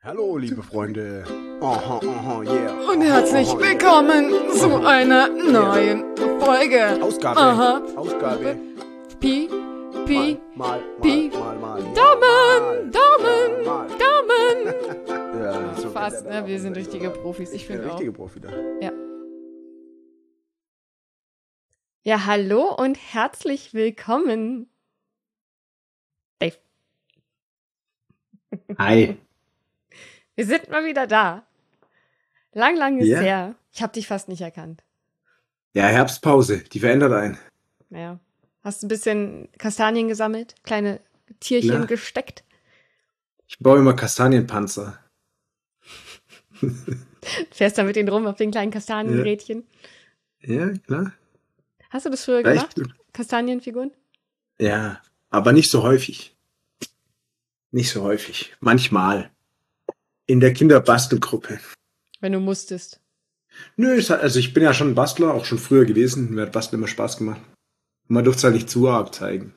Hallo, liebe Freunde. Aha, aha, yeah. Und herzlich Aha, willkommen zu einer neuen Folge. Ausgabe. Aha. Ausgabe. Pi, Pi, Mal. Pi. Ja, Daumen, Daumen, mal. Daumen. Ja, so Fast, geht der ne? Wir sind Daumen. richtige Profis, ich Ich bin finde auch. richtige Profi da. Ja. Ja, hallo und herzlich willkommen. Dave, Hi. wir sind mal wieder da. Lang ist Ja. her. Ich habe dich fast nicht erkannt. Ja, Herbstpause, die verändert einen. Naja. Hast ein bisschen Kastanien gesammelt? Kleine Tierchen Ja. gesteckt? Ich baue immer Kastanienpanzer. Fährst da mit denen rum auf den kleinen Kastanienrädchen? Ja, klar. Hast du das früher Ja, gemacht? Kastanienfiguren? Ja, aber nicht so häufig. Nicht so häufig. Manchmal. In der Kinderbastelgruppe. Wenn du musstest. Nö, also ich bin ja schon ein Bastler, auch schon früher gewesen. Mir hat Basteln immer Spaß gemacht. Man durfte es halt nicht zu arg zeigen.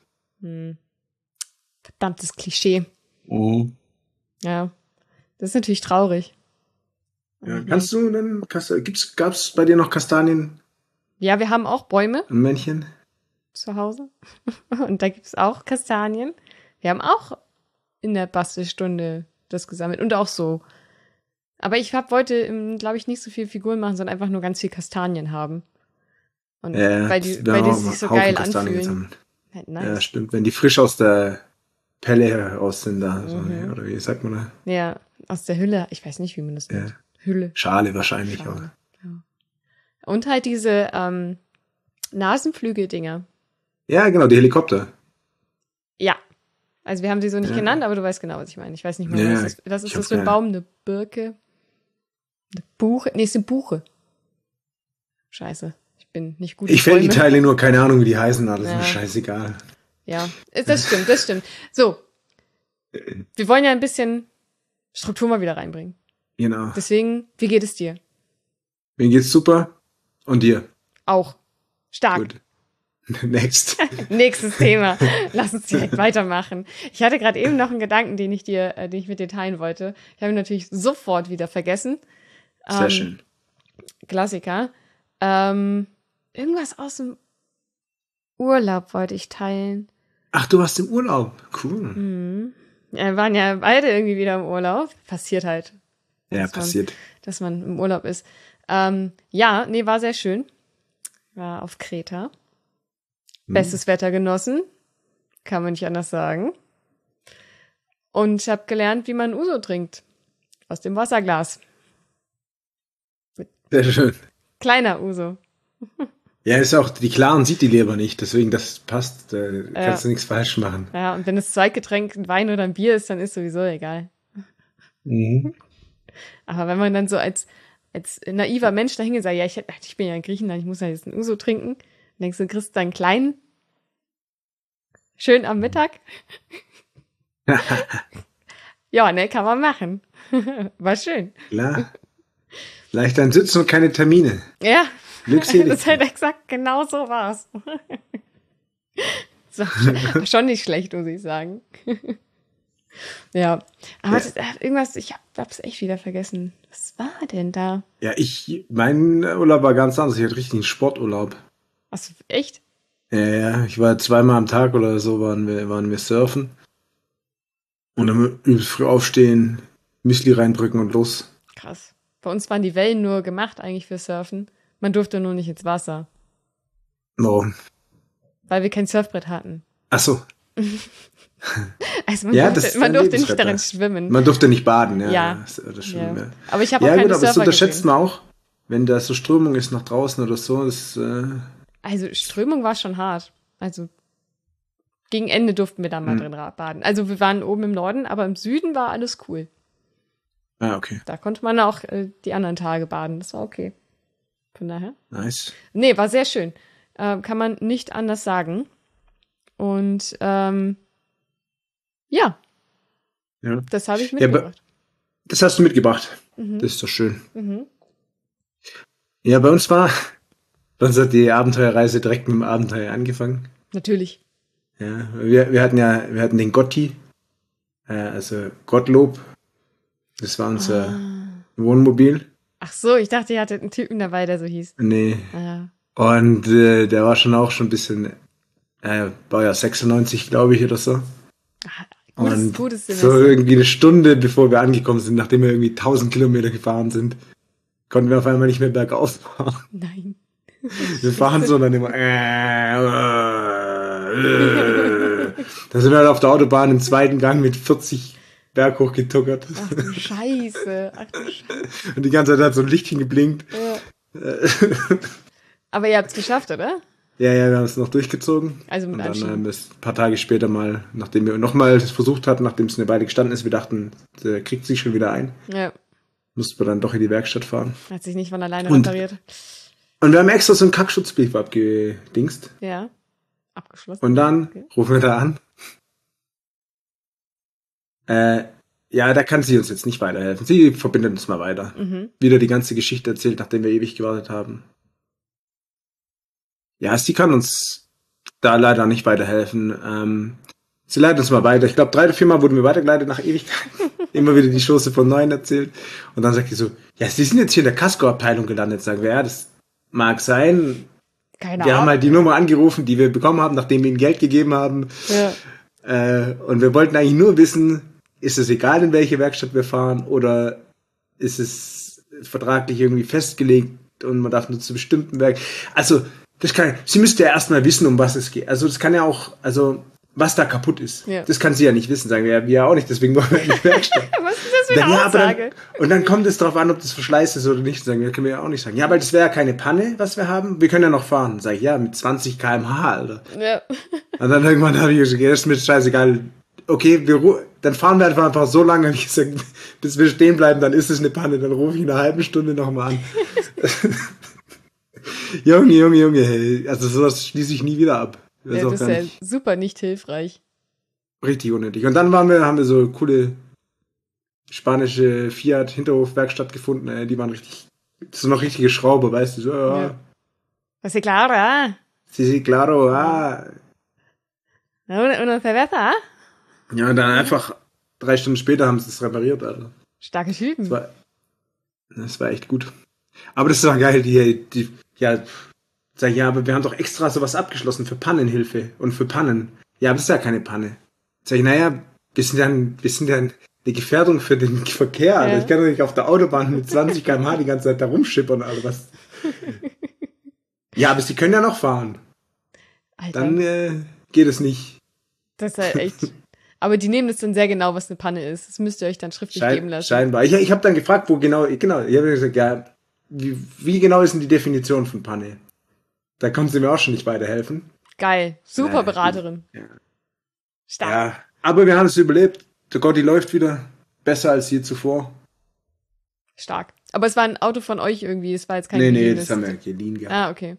Verdammtes Klischee. Mhm. Ja. Das ist natürlich traurig. Ja, kannst du denn, gab's bei dir noch Kastanien Ja, wir haben auch Bäume am Männchen? zu Hause. Und da gibt's auch Kastanien. Wir haben auch in der Bastelstunde das gesammelt. Und auch so. Aber ich wollte, glaube ich, nicht so viel Figuren machen, sondern einfach nur ganz viel Kastanien haben. Und weil die sich so geil anfühlen. Gesammelt. Halt Ja, nice. stimmt. Wenn die frisch aus der Pelle heraus sind da. So, ne? Oder wie sagt man da? Ja, aus der Hülle. Ich weiß nicht, wie man das nennt. Ja. Hülle. Schale wahrscheinlich auch. Schale. Ja. Und halt diese Nasenflügel-Dinger. Ja, genau, die Helikopter. Ja. Also wir haben sie so nicht Ja. genannt, aber du weißt genau, was ich meine. Ich weiß nicht mehr, Ja, was das ist. Was ist ich das hab's für ein keine- Baum? Eine Birke? Eine Buche? Nee, ist eine Buche. Scheiße. Ich bin nicht gut. Ich fäll die Bäume. Teile nur, keine Ahnung, wie die heißen, aber das ist Ja. mir scheißegal. Ja, das stimmt. So. Wir wollen ja ein bisschen Struktur mal wieder reinbringen. Genau. Deswegen, wie geht es dir? Mir geht's super. Und dir? Auch. Stark. Gut. Next. Nächstes Thema. Lass uns direkt weitermachen. Ich hatte gerade eben noch einen Gedanken, den ich mit dir teilen wollte. Ich habe ihn natürlich sofort wieder vergessen. Sehr schön. Klassiker. Irgendwas aus dem Urlaub wollte ich teilen. Ach, du warst im Urlaub. Cool. Ja, wir waren ja beide irgendwie wieder im Urlaub. Passiert halt. Ja, dass man- passiert. Dass man im Urlaub ist. Ja, nee, war sehr schön. War auf Kreta. Bestes Wetter genossen. Kann man nicht anders sagen. Und ich habe gelernt, wie man Uso trinkt. Aus dem Wasserglas. Sehr schön. Kleiner Uso. Ja, ist auch, die Klaren sieht die Leber nicht, deswegen das passt. Da kannst du nichts falsch machen. Ja, und wenn das Zweitgetränk ein Wein oder ein Bier ist, dann ist sowieso egal. Mhm. Aber wenn man dann so als naiver Mensch dahin sagt, ja, ich bin ja in Griechenland, ich muss ja jetzt einen Uso trinken, dann denkst du, kriegst deinen kleinen, schön am Mittag. Ja, ne, kann man machen. War schön. Klar. Leicht ein Sitzen und keine Termine. Ja, Glückselig. das ist halt exakt genau so war's. So, schon nicht schlecht, muss ich sagen. Ja, aber irgendwas, ich hab's echt wieder vergessen. Was war denn da? Ja, mein Urlaub war ganz anders. Ich hatte richtig einen Sporturlaub. Was, echt? Ja, ich war 2-mal am Tag oder so, waren wir surfen. Und dann übelst früh aufstehen, Müsli reindrücken und los. Krass. Bei uns waren die Wellen nur gemacht eigentlich für Surfen. Man durfte nur nicht ins Wasser, Warum? weil wir kein Surfbrett hatten. Ach so. Also Ja, das ist man ein durfte nicht Lebensretter. darin schwimmen. Man durfte nicht baden, ja. Ja. Das Schwimmen, Ja. ja. Aber ich habe Ja auch keine gut, aber das Surfer unterschätzt gesehen. man auch. Wenn da so Strömung ist nach draußen oder so, Also Strömung war schon hart. Also gegen Ende durften wir da mal drin baden. Also wir waren oben im Norden, aber im Süden war alles cool. okay. Da konnte man auch die anderen Tage baden. Das war okay. Von daher. Nice. Nee, war sehr schön. Kann man nicht anders sagen. Und ja, Ja. das habe ich Ja, mitgebracht. Das hast du mitgebracht. Das ist doch schön. Ja, bei uns hat die Abenteuerreise direkt mit dem Abenteuer angefangen. Natürlich. Ja, wir hatten den Gotti, also Gottlob. Das war unser Wohnmobil. Ach so, ich dachte, ihr hattet einen Typen dabei, der so hieß. Nee. Ja. Und der war schon auch schon ein bisschen, war ja 96, glaube ich, oder so. Gutes So Semester. irgendwie eine Stunde, bevor wir angekommen sind, nachdem wir irgendwie 1000 Kilometer gefahren sind, konnten wir auf einmal nicht mehr bergauf fahren. Nein. Wir fahren so und dann immer, Da sind wir halt auf der Autobahn im zweiten Gang mit 40 Berg hochgetuckert. Ach du Scheiße. Und die ganze Zeit hat so ein Lichtchen geblinkt. Ja. Aber ihr habt es geschafft, oder? Ja, wir haben es noch durchgezogen. Also mit und dann Anstieg. haben wir es ein paar Tage später mal, nachdem wir nochmal versucht hatten, nachdem es eine Weile gestanden ist, wir dachten, der kriegt sich schon wieder ein. Ja. Mussten wir dann doch in die Werkstatt fahren. Hat sich nicht von alleine Und- repariert. Und wir haben extra so einen Kackschutzbrief abgedingst. Ja. Abgeschlossen. Und dann Okay. rufen wir da an. Ja, da kann sie uns jetzt nicht weiterhelfen. Sie verbindet uns mal weiter. Mhm. Wieder die ganze Geschichte erzählt, nachdem wir ewig gewartet haben. Ja, sie kann uns da leider nicht weiterhelfen. Sie leitet uns mal weiter. Ich glaube, 3 oder 4 Mal wurden wir weitergeleitet nach Ewigkeiten. Immer wieder die Chance von Neuem erzählt. Und dann sagt sie so, ja, Sie sind jetzt hier in der Casco-Abteilung gelandet. Sagen wir, ja, das mag sein. Keine Wir haben Ahnung. halt die Nummer angerufen, die wir bekommen haben, nachdem wir ihnen Geld gegeben haben. Ja. Und wir wollten eigentlich nur wissen, ist es egal, in welche Werkstatt wir fahren, oder ist es vertraglich irgendwie festgelegt und man darf nur zu bestimmten Werk. Also, sie müsste ja erstmal wissen, um was es geht. Also, das kann ja auch, also, was da kaputt ist. Ja. Das kann sie ja nicht wissen, sagen wir. Ja, wir auch nicht, deswegen wollen wir in die Werkstatt. Was ist das für eine Ja, aber Aussage? und dann kommt es darauf an, ob das Verschleiß ist oder nicht. Sagen wir, können wir ja auch nicht sagen. Ja, weil das wäre ja keine Panne, was wir haben. Wir können ja noch fahren. Sag ich, ja, mit 20 km/h, Alter. Ja. Und dann irgendwann habe ich gesagt, ja, das ist mir scheißegal. Okay, dann fahren wir einfach so lange, habe ich gesagt, bis wir stehen bleiben, dann ist es eine Panne. Dann rufe ich in einer halben Stunde nochmal an. Junge, hey. Also sowas schließe ich nie wieder ab. Das ist auch Das ist gar ja nicht super nicht hilfreich. richtig unnötig. Und dann haben wir so coole spanische Fiat-Hinterhof-Werkstatt gefunden. Die waren richtig, das sind noch richtige Schrauber, weißt du. So, Ja. Was ist klar, ah? sí, claro, ah. Una cerveza, ah? Ja, und dann einfach 3 Stunden später haben sie es repariert, Alter. Starke Typen. Das war echt gut. Aber das war geil, sag ich, ja, aber wir haben doch extra sowas abgeschlossen für Pannenhilfe und für Pannen. Ja, aber das ist ja keine Panne. Sag ich, naja, wir sind ja eine Gefährdung für den Verkehr. Alter. Ja. Ich kann doch nicht auf der Autobahn mit 20 km/h die ganze Zeit da rumschippern, Alter. Was? Ja, aber sie können ja noch fahren. Alter, Dann geht es nicht. das ist ja echt... Aber die nehmen das dann sehr genau, was eine Panne ist. Das müsst ihr euch dann schriftlich geben lassen. Scheinbar. Ich habe dann gefragt, wo genau, ich habe gesagt, ja, wie genau ist denn die Definition von Panne? Da konnten sie mir auch schon nicht weiterhelfen. Geil. Super Beraterin. Ja. Stark. Ja, aber wir haben es überlebt. Der Gotti läuft wieder besser als je zuvor. Stark. Aber es war ein Auto von euch irgendwie. Es war jetzt kein Nee, geliehenes. das haben wir geliehen gehabt. Ah, okay.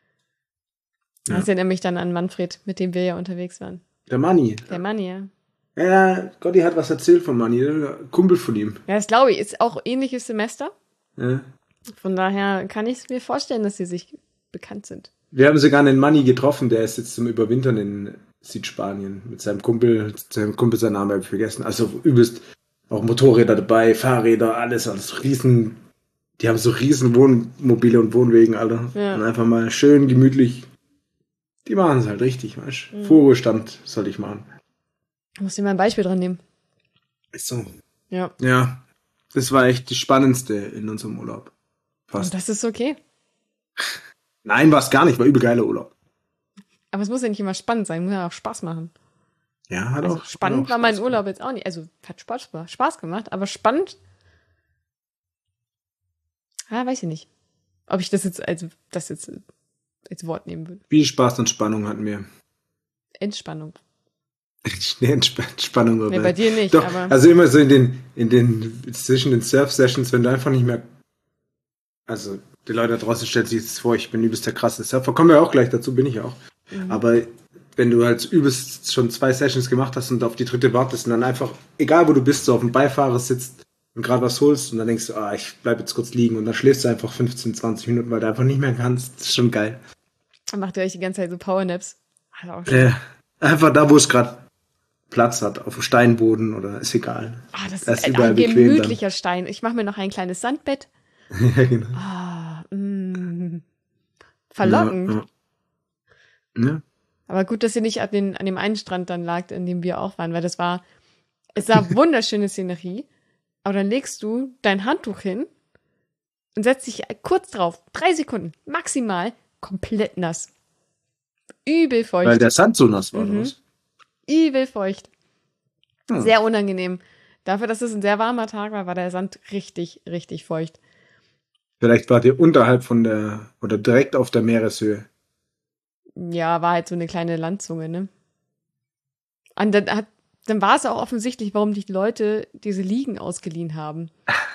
Ja. Das erinnert mich dann an Manfred, mit dem wir ja unterwegs waren. Der Manni. Der Mann, ja. Ja, Gotti hat was erzählt von Manni. Der Kumpel von ihm. Ja, das glaube ich. Ist auch ähnliches Semester. Ja. Von daher kann ich es mir vorstellen, dass sie sich bekannt sind. Wir haben sogar einen Manni getroffen, der ist jetzt zum Überwintern in Südspanien mit seinem Kumpel. Sein Kumpel, seinen Namen habe ich vergessen. Also übelst auch Motorräder dabei, Fahrräder, alles riesen. Die haben so riesen Wohnmobile und Wohnwegen, Alter. Ja. Und einfach mal schön gemütlich. Die machen es halt richtig, weißt du. Vorruhestand soll ich machen. Ich muss dir mal ein Beispiel dran nehmen. Ist so. Ja. Ja, das war echt die spannendste in unserem Urlaub. Fast. Und das ist okay. Nein, war es gar nicht, war übel geiler Urlaub. Aber es muss ja nicht immer spannend sein, muss ja auch Spaß machen. Ja, hat Also auch spannend hat auch war mein Spaß Urlaub jetzt auch nicht. Also hat Spaß gemacht, aber spannend. Weiß ich nicht. Ob ich das jetzt als Wort nehmen würde. Viel Spaß und Spannung hatten wir. Entspannung. Entspannung dabei. Nee, bei dir nicht, Doch, aber. also immer so zwischen den Surf-Sessions, wenn du einfach nicht mehr, also die Leute da draußen stellen sich jetzt vor, ich bin übelst der krasse Surfer, kommen wir auch gleich dazu, bin ich auch. Aber wenn du halt übelst schon 2 Sessions gemacht hast und auf die 3. wartest und dann einfach, egal wo du bist, so auf dem Beifahrer sitzt und gerade was holst und dann denkst du, ich bleib jetzt kurz liegen und dann schläfst du einfach 15, 20 Minuten, weil du einfach nicht mehr kannst. Das ist schon geil. Dann macht ihr euch die ganze Zeit so Powernaps. Also auch schön. Einfach da, wo es gerade Platz hat, auf dem Steinboden oder ist egal. Ah, das Da ist überall ein bequem dann. gemütlicher Stein. Ich mache mir noch ein kleines Sandbett. Ja, genau. Verlockend. Ja, ja. Aber gut, dass ihr nicht an dem einen Strand dann lagt, in dem wir auch waren, weil es war wunderschöne Szenerie. Aber dann legst du dein Handtuch hin und setzt dich kurz drauf, 3 Sekunden, maximal, komplett nass. Übel feucht. Weil der Sand so nass war, oder was? Übel feucht. Hm. Sehr unangenehm. Dafür, dass es ein sehr warmer Tag war, war der Sand richtig, richtig feucht. Vielleicht wart ihr unterhalb oder direkt auf der Meereshöhe. Ja, war halt so eine kleine Landzunge, ne? Und dann war es auch offensichtlich, warum die Leute diese Liegen ausgeliehen haben.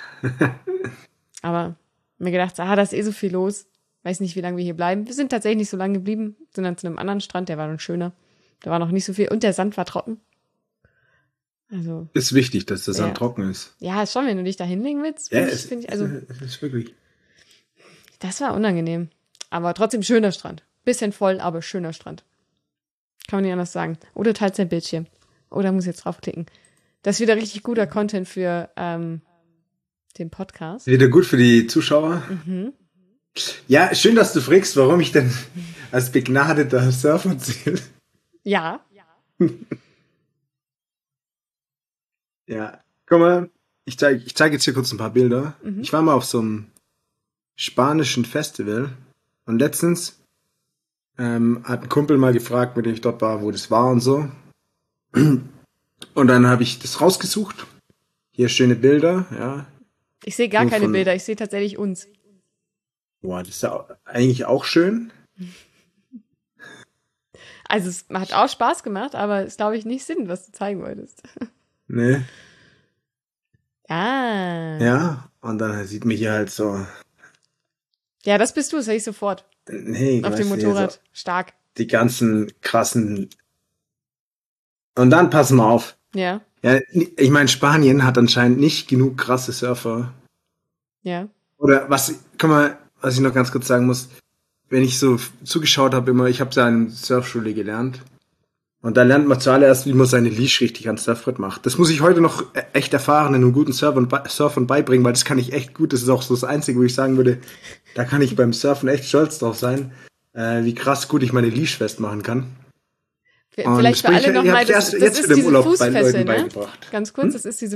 Aber mir gedacht, da ist so viel los. Weiß nicht, wie lange wir hier bleiben. Wir sind tatsächlich nicht so lange geblieben, sind dann zu einem anderen Strand, der war dann schöner. Da war noch nicht so viel und der Sand war trocken. Also. Ist wichtig, dass der Sand trocken ist. Ja, schon, wenn du dich da hinlegen willst. Ja, es ist wirklich. Das war unangenehm. Aber trotzdem schöner Strand. Bisschen voll, aber schöner Strand. Kann man nicht anders sagen. Oder teilt sein Bildschirm. Oder muss jetzt draufklicken. Das ist wieder richtig guter Content für den Podcast. Wieder gut für die Zuschauer. Mhm. Ja, schön, dass du fragst, warum ich denn als begnadeter Surfer zähle. Ja. Ja, guck mal, ich zeig jetzt hier kurz ein paar Bilder. Mhm. Ich war mal auf so einem spanischen Festival und letztens hat ein Kumpel mal gefragt, mit dem ich dort war, wo das war und so. Und dann habe ich das rausgesucht. Hier schöne Bilder, ja. Ich sehe gar So keine von- Bilder, ich sehe tatsächlich uns. Boah, das ist ja eigentlich auch schön. Also es hat auch Spaß gemacht, aber es glaube ich nicht Sinn, was du zeigen wolltest. Ne? Ah. Ja, und dann sieht man hier halt so, Ja, das bist du, das sehe ich sofort. nee, Auf dem weißt du, hier Motorrad. so Stark. die ganzen krassen. Und dann pass mal auf. Ja. Ja, ich meine, Spanien hat anscheinend nicht genug krasse Surfer. Ja. Oder was ich noch ganz kurz sagen muss, wenn ich so zugeschaut habe, immer, ich habe ja in Surfschule gelernt. Und da lernt man zuallererst, wie man seine Leash richtig ans Surfbrett macht. Das muss ich heute noch echt erfahrenen und guten Surfern beibringen, weil das kann ich echt gut. Das ist auch so das Einzige, wo ich sagen würde, da kann ich beim Surfen echt stolz drauf sein, wie krass gut ich meine Leash festmachen kann. Und Vielleicht für das alle bringe ich- nochmal, ich hab das erst jetzt ist wieder im diese Urlaub bei Fußfessel, Leuten ne? beigebracht. Ganz kurz, das ist diese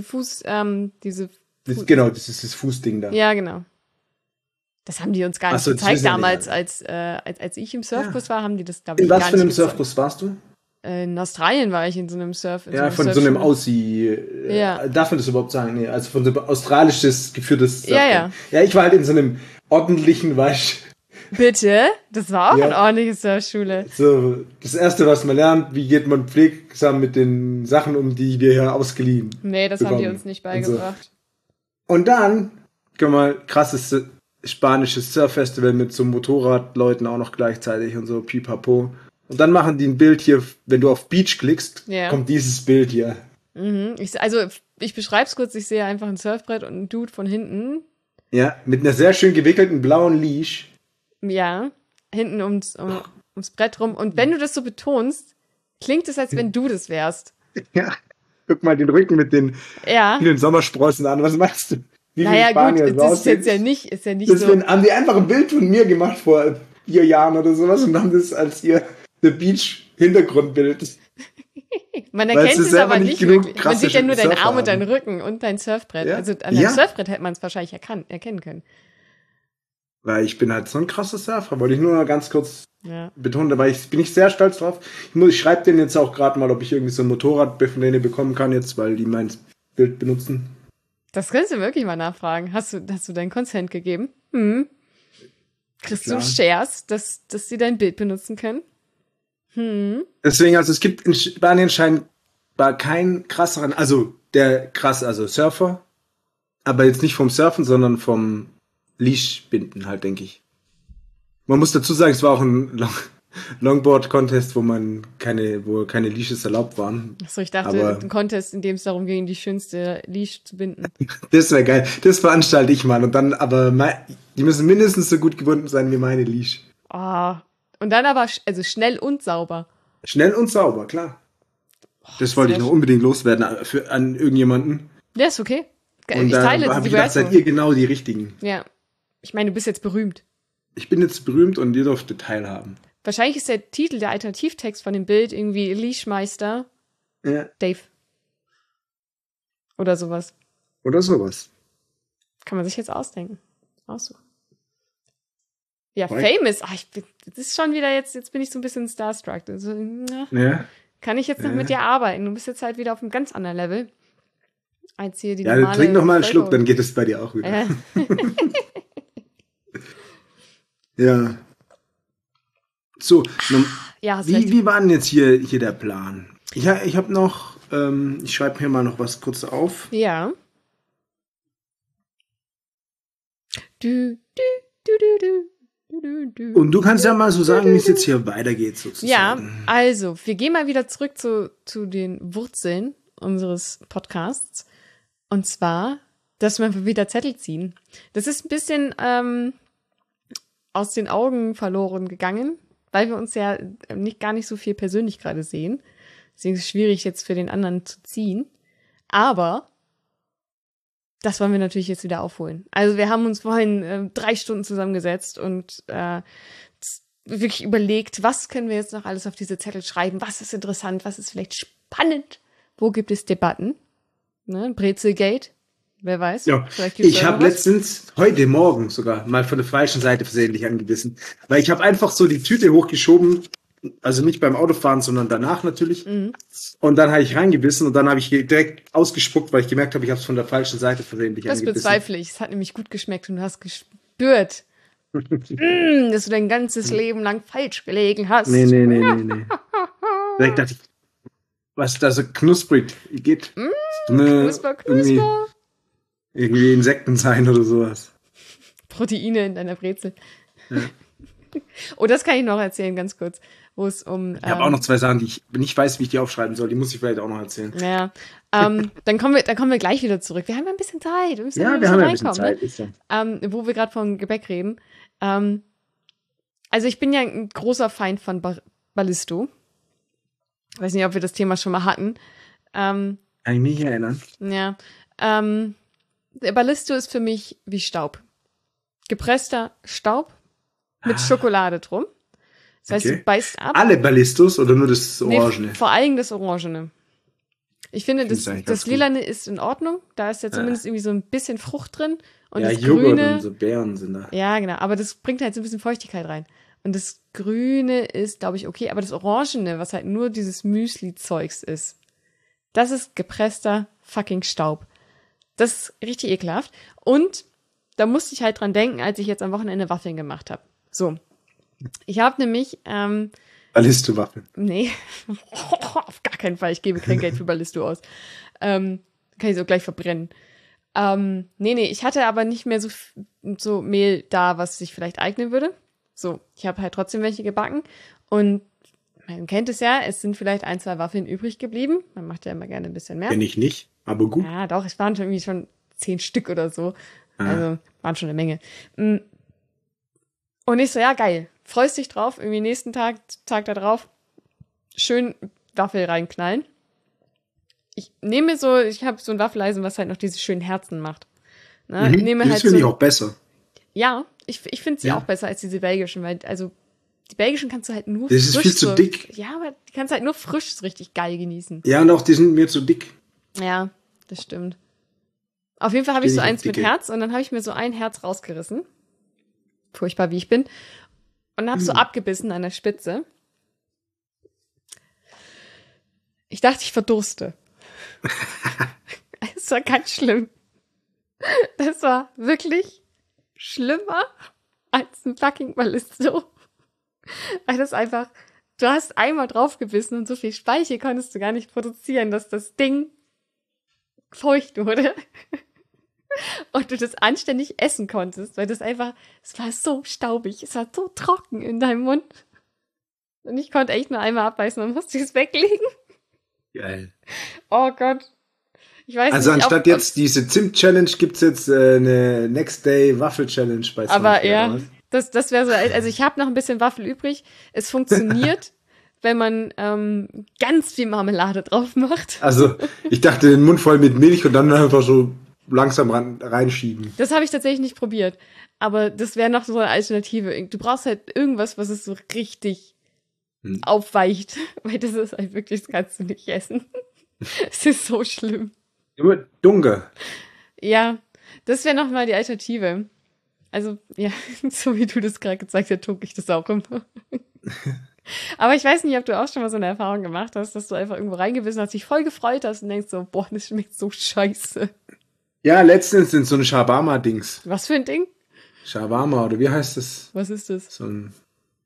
Genau, das ist das Fußding da. Ja, genau. Das haben die uns gar Ach nicht so, das gezeigt wissen wir damals, nicht. als ich im Surfkurs war, haben die das, glaube ich, In gar was nicht für einem gezeigt. Surfkurs warst du? In Australien war ich in so einem Surf. Ja, von so einem Aussie. Ja. Darf man das überhaupt sagen? Nee, also von so einem australisches geführtes Surfcamp. Ja, ja. Ja, ich war halt in so einem ordentlichen, Bitte? Das war auch Ja. eine ordentliche Surfschule. so das erste, was man lernt, wie geht man pflegsam mit den Sachen um, die wir hier ausgeliehen. Nee, das haben die bekommen. uns nicht Und so. beigebracht. Und dann, guck mal, krasses spanisches Surffestival mit so Motorradleuten auch noch gleichzeitig und so, pipapo. Und dann machen die ein Bild hier, wenn du auf Beach klickst, Ja. kommt dieses Bild hier. Mhm. Ich beschreibe es kurz, ich sehe einfach ein Surfbrett und einen Dude von hinten. Ja, mit einer sehr schön gewickelten blauen Leash. Ja, hinten ums Brett rum. Und wenn du das so betonst, klingt es, als wenn du das wärst. Ja, guck mal den Rücken mit den Ja. vielen Sommersprossen an. Was meinst du? Wie Naja, Spanier gut, so das ist aussehen? jetzt ja nicht Das so. haben die einfach ein Bild von mir gemacht vor 4 Jahren oder sowas und haben das als ihr The Beach Hintergrundbild. Man Weil erkennt sie es selber aber nicht nicht genug wirklich. Man krasse sieht ja nur deinen Surfer Arm und haben. deinen Rücken und dein Surfbrett. Ja. Also an Ja. deinem Surfbrett hätte man es wahrscheinlich erkennen können. Weil ich bin halt so ein krasser Surfer, wollte ich nur mal ganz kurz Ja. betonen, da bin ich sehr stolz drauf. Ich schreibe denen jetzt auch gerade mal, ob ich irgendwie so ein Motorrad von denen bekommen kann jetzt, weil die mein Bild benutzen. Das kannst du wirklich mal nachfragen. Hast du dein Consent gegeben? Kriegst Klar. du Shares, dass sie dein Bild benutzen können? Deswegen, also es gibt in Spanien scheinbar keinen krasseren, also also Surfer, aber jetzt nicht vom Surfen, sondern vom Leash-Binden halt, denke ich. Man muss dazu sagen, es war auch ein Longboard-Contest, wo keine Leashes erlaubt waren. Achso, ich dachte, Aber- ein Contest, in dem es darum ging, die schönste Leash zu binden. Das wäre geil. Das veranstalte ich mal. Und dann, aber die müssen mindestens so gut gebunden sein wie meine Leash. Oh. Und dann aber also schnell und sauber. Schnell und sauber, klar. Das wollte ich noch unbedingt loswerden an irgendjemanden. Ja, ist okay. Und Ich da teile habe die ich gedacht, seid Begeisterung. ihr genau die Richtigen. Ja. Ich meine, du bist jetzt berühmt. Ich bin jetzt berühmt und ihr dürft teilhaben. Wahrscheinlich ist der Titel, der Alternativtext von dem Bild irgendwie Leashmeister Ja. Dave. Oder sowas. Oder sowas. Kann man sich jetzt ausdenken. Aussuchen. Ja, Right. famous. Das ist schon wieder jetzt bin ich so ein bisschen starstruck. Also, Ja. kann ich jetzt noch mit dir arbeiten? Du bist jetzt halt wieder auf einem ganz anderen Level. Als hier die Ja, normale trink noch mal einen Schluck, Bevölkerung. dann geht es bei dir auch wieder. Ja. Ja. So, Ja, hast recht. wie war denn jetzt hier der Plan? Ja, ich habe noch, ich schreibe hier mal noch was kurz auf. Ja. Du, du, du, du, du, du, du. Und du kannst ja mal so sagen, wie es jetzt hier weitergeht, Ja, sozusagen. also, wir gehen mal wieder zurück zu den Wurzeln unseres Podcasts. Und zwar, dass wir wieder Zettel ziehen. Das ist ein bisschen aus den Augen verloren gegangen, weil wir uns ja gar nicht so viel persönlich gerade sehen. Deswegen ist es schwierig, jetzt für den anderen zu ziehen. Aber das wollen wir natürlich jetzt wieder aufholen. Also wir haben uns vorhin 3 Stunden zusammengesetzt und wirklich überlegt, was können wir jetzt noch alles auf diese Zettel schreiben? Was ist interessant? Was ist vielleicht spannend? Wo gibt es Debatten? Ne? Brezelgate? Wer weiß? Ja, Vielleicht gibt's ich da habe noch was. letztens, heute Morgen sogar, mal von der falschen Seite versehentlich angebissen. Weil ich habe einfach so die Tüte hochgeschoben, also nicht beim Autofahren, sondern danach natürlich. Und dann habe ich reingebissen und dann habe ich direkt ausgespuckt, weil ich gemerkt habe, ich habe es von der falschen Seite versehentlich Das angebissen. bezweifle ich. Es hat nämlich gut geschmeckt und du hast gespürt, dass du dein ganzes Leben lang falsch gelegen hast. Nee. Direkt dachte ich, was da so knusprig geht. Knusper, knusper. Irgendwie Insekten sein oder sowas. Proteine in deiner Brezel. Oh, das kann ich noch erzählen, ganz kurz. Wo es um. Ich habe auch noch 2 Sachen, die ich nicht weiß, wie ich die aufschreiben soll. Die muss ich vielleicht auch noch erzählen. Ja. Dann kommen wir gleich wieder zurück. Wir haben ja ein bisschen Zeit. Wir müssen Ja, ein wir haben ja ein bisschen reinkommen, Zeit. Ist ja. Ne? Wo wir gerade von Gebäck reden. Also ich bin ja ein großer Feind von Ballisto. Ich weiß nicht, ob wir das Thema schon mal hatten. Kann ich mich nicht erinnern. Ja. Der Ballisto ist für mich wie Staub. Gepresster Staub mit Schokolade drum. Das heißt, Okay. du beißt ab. Alle Ballistos oder nur das Nee, Orangene? vor allem das Orangene. Ich finde, Find's eigentlich ganz das gut. Lilane ist in Ordnung. Da ist ja zumindest irgendwie so ein bisschen Frucht drin. Und Ja, das Joghurt Grüne. und so Beeren sind da. Ja, genau. Aber das bringt halt so ein bisschen Feuchtigkeit rein. Und das Grüne ist, glaube ich, okay. Aber das Orangene, was halt nur dieses Müsli-Zeugs ist, das ist gepresster fucking Staub. Das ist richtig ekelhaft. Und da musste ich halt dran denken, als ich jetzt am Wochenende Waffeln gemacht habe. So. Ich habe nämlich, Ballisto-Waffeln. nee, auf gar keinen Fall. Ich gebe kein Geld für Ballisto aus. Kann ich so gleich verbrennen. Nee, ich hatte aber nicht mehr so Mehl da, was sich vielleicht eignen würde. So, ich habe halt trotzdem welche gebacken. Und man kennt es ja, es sind vielleicht 1, 2 Waffeln übrig geblieben. Man macht ja immer gerne ein bisschen mehr. Kenn ich nicht, aber gut. Ja, doch, es waren irgendwie schon 10 Stück oder so. Also, waren schon eine Menge. Und ich so, ja, geil. Freust dich drauf, irgendwie nächsten Tag da drauf, schön Waffel reinknallen. Ich habe so ein Waffeleisen, was halt noch diese schönen Herzen macht. Ne? Nehme Das halt finde ich so, auch besser. ja, ich finde sie Ja. auch besser als diese belgischen, weil, also, die belgischen kannst du halt nur Das ist viel zu so, dick. Ja, aber die kannst du halt nur frisch so richtig geil genießen. Ja, und auch die sind mir zu dick. Ja, das stimmt. Auf jeden Fall habe ich Stehe so ich auf eins mit dicke. Herz und dann habe ich mir so ein Herz rausgerissen. Furchtbar, wie ich bin. Und habe so abgebissen an der Spitze. Ich dachte, ich verdurste. Es war ganz schlimm. Das war wirklich schlimmer als ein fucking Ballisto. Weil das einfach, du hast einmal draufgebissen und so viel Speichel konntest du gar nicht produzieren, dass das Ding feucht wurde. Und du das anständig essen konntest, weil das einfach, es war so staubig, es war so trocken in deinem Mund. Und ich konnte echt nur einmal abbeißen und musste es weglegen. Geil. Oh Gott. Ich weiß Also nicht, anstatt jetzt diese Zimt-Challenge gibt's jetzt eine Next-Day-Waffel-Challenge bei aber Sunfair, ja, oder was? das wäre so, also ich habe noch ein bisschen Waffel übrig. Es funktioniert, wenn man ganz viel Marmelade drauf macht. Also, ich dachte, den Mund voll mit Milch und dann einfach so langsam reinschieben. Das habe ich tatsächlich nicht probiert. Aber das wäre noch so eine Alternative. Du brauchst halt irgendwas, was es so richtig aufweicht. Weil das ist halt wirklich, das kannst du nicht essen. Es ist so schlimm. Immer dunkel. Ja, das wäre nochmal die Alternative. Also, ja, so wie du das gerade gezeigt hast, tucke ich das auch immer. Aber ich weiß nicht, ob du auch schon mal so eine Erfahrung gemacht hast, dass du einfach irgendwo reingebissen hast, dich voll gefreut hast und denkst so, boah, das schmeckt so scheiße. Ja, letztens sind so ein Shawarma-Dings. Was für ein Ding? Shawarma, oder wie heißt das? Was ist das? So ein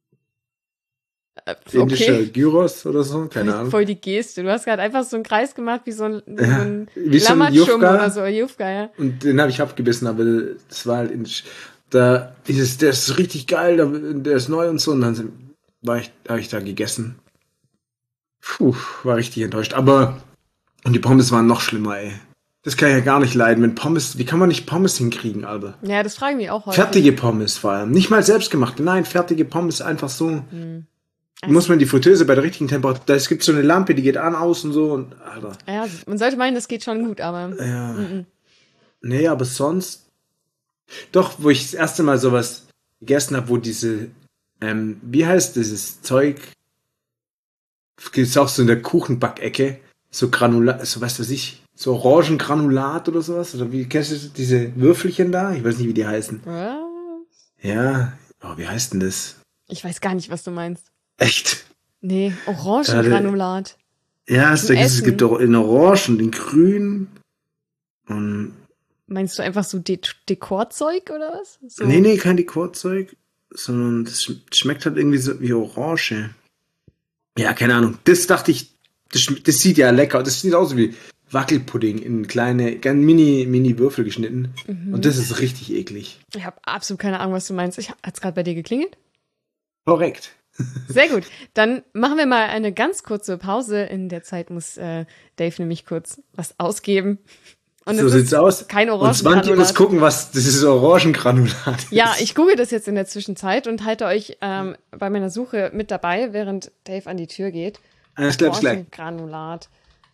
indischer Gyros oder so, keine Ahnung. Voll die Geste. Du hast gerade einfach so einen Kreis gemacht, wie so ein wie so ein Lammatschum Jufka. oder so, Jufka, ja. Und den habe ich abgebissen, aber das war halt indisch. Der ist richtig geil, der ist neu und so. Und dann habe ich da gegessen. Puh, war richtig enttäuscht. Aber, und die Pommes waren noch schlimmer, ey. Das kann ich ja gar nicht leiden, wenn Pommes, wie kann man nicht Pommes hinkriegen, Alter? Ja, das fragen wir auch heute. Fertige Pommes vor allem. Nicht mal selbstgemachte, nein, fertige Pommes einfach so. Muss man die Fritteuse bei der richtigen Temperatur, es gibt so eine Lampe, die geht an, aus und so und, Alter. Ja, man sollte meinen, das geht schon gut, aber. Ja. Nee, aber sonst. Doch, wo ich das erste Mal sowas gegessen habe, wo diese, wie heißt dieses Zeug? Gibt's auch so in der Kuchenbackecke, so Granulat, so was weiß ich, so Orangengranulat oder sowas? Oder wie kennst du diese Würfelchen da? Ich weiß nicht, wie die heißen. Was? Ja, oh, wie heißt denn das? Ich weiß gar nicht, was du meinst. Echt? Nee, Orangengranulat. Ja, es gibt auch in Orange und in Grün. Und Meinst du einfach so Dekorzeug oder was? So. nee, kein Dekorzeug, sondern das schmeckt halt irgendwie so wie Orange. Ja, keine Ahnung. Das dachte ich, das sieht ja lecker. Das sieht aus wie Wackelpudding in kleine, ganz mini Würfel geschnitten. Und das ist richtig eklig. Ich habe absolut keine Ahnung, was du meinst. Hat's gerade bei dir geklingelt? Korrekt. Sehr gut. Dann machen wir mal eine ganz kurze Pause. In der Zeit muss Dave nämlich kurz was ausgeben. Und So sieht's aus. Kein Und Svante muss Orangengranulat. gucken, was das ist Orangengranulat ist. Ja, ich google das jetzt in der Zwischenzeit und halte euch bei meiner Suche mit dabei, während Dave an die Tür geht. Alles klar, bis gleich. Orangengranulat.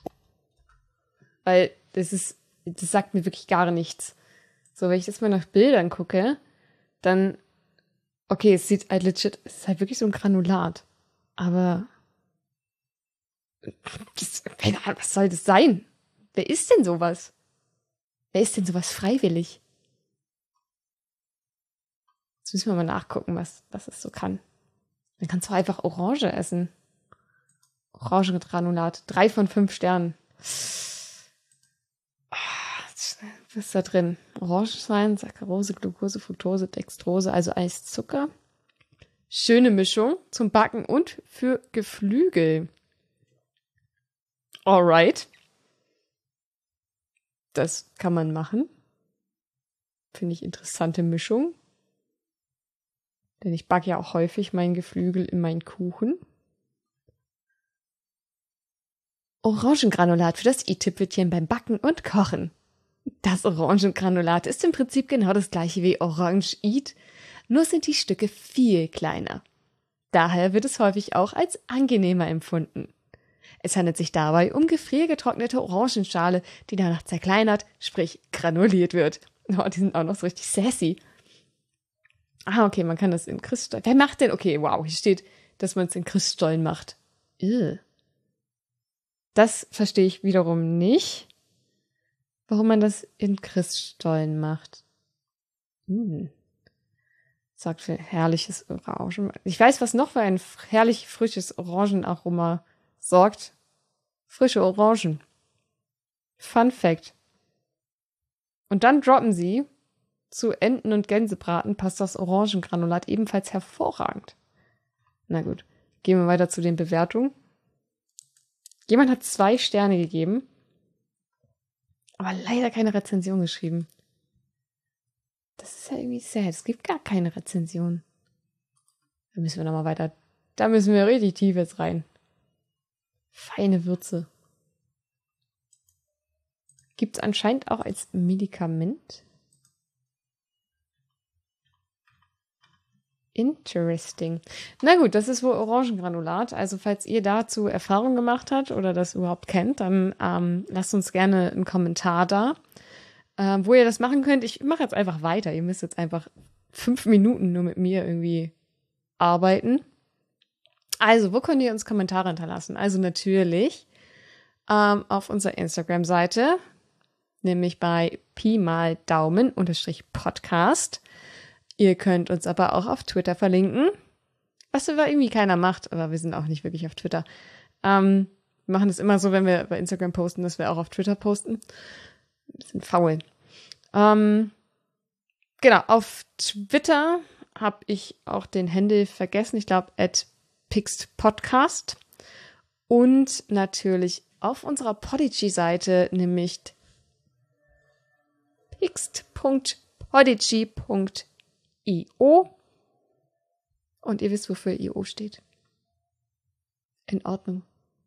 Weil das sagt mir wirklich gar nichts. So, wenn ich jetzt mal nach Bildern gucke, dann, okay, es sieht halt legit, es ist halt wirklich so ein Granulat. Aber, keine Ahnung, was soll das sein? Wer isst denn sowas? Wer isst denn sowas freiwillig? Jetzt müssen wir mal nachgucken, was es so kann. Dann kannst du einfach Orange essen. Orangengranulat. 3 von 5 Sternen. Was ist da drin? Orangenwein, Saccharose, Glucose, Fructose, Dextrose, also Eiszucker. Schöne Mischung zum Backen und für Geflügel. Alright. Das kann man machen. Finde ich interessante Mischung. Denn ich backe ja auch häufig mein Geflügel in meinen Kuchen. Orangengranulat für das i-Tüpfelchen beim Backen und Kochen. Das Orangengranulat ist im Prinzip genau das gleiche wie Orange Eat, nur sind die Stücke viel kleiner. Daher wird es häufig auch als angenehmer empfunden. Es handelt sich dabei um gefriergetrocknete Orangenschale, die danach zerkleinert, sprich granuliert wird. Oh, die sind auch noch so richtig sassy. Ah, okay, man kann das in Christstollen. Wer macht denn? Okay, wow, hier steht, dass man es in Christstollen macht. Das verstehe ich wiederum nicht, warum man das in Christstollen macht. Sagt für herrliches Orangen. Ich weiß, was noch für ein herrlich frisches Orangenaroma sorgt. Frische Orangen. Fun Fact. Und dann droppen sie, zu Enten- und Gänsebraten passt das Orangengranulat ebenfalls hervorragend. Na gut, gehen wir weiter zu den Bewertungen. Jemand hat 2 Sterne gegeben, aber leider keine Rezension geschrieben. Das ist ja irgendwie sad. Es gibt gar keine Rezension. Da müssen wir nochmal weiter. Da müssen wir richtig tief jetzt rein. Feine Würze. Gibt es anscheinend auch als Medikament. Interesting. Na gut, das ist wohl Orangengranulat. Also falls ihr dazu Erfahrung gemacht habt oder das überhaupt kennt, dann lasst uns gerne einen Kommentar da, wo ihr das machen könnt. Ich mache jetzt einfach weiter. Ihr müsst jetzt einfach 5 Minuten nur mit mir irgendwie arbeiten. Also, wo könnt ihr uns Kommentare hinterlassen? Also natürlich auf unserer Instagram-Seite, nämlich bei Pi mal Daumen _Podcast. Ihr könnt uns aber auch auf Twitter verlinken, was aber irgendwie keiner macht, aber wir sind auch nicht wirklich auf Twitter. Wir machen es immer so, wenn wir bei Instagram posten, dass wir auch auf Twitter posten. Ein bisschen faul. Genau, auf Twitter habe ich auch den Handle vergessen. Ich glaube, @pixedpodcast. Und natürlich auf unserer Podigy-Seite, nämlich pixt.podigy.io. Und ihr wisst, wofür IO steht. In Ordnung.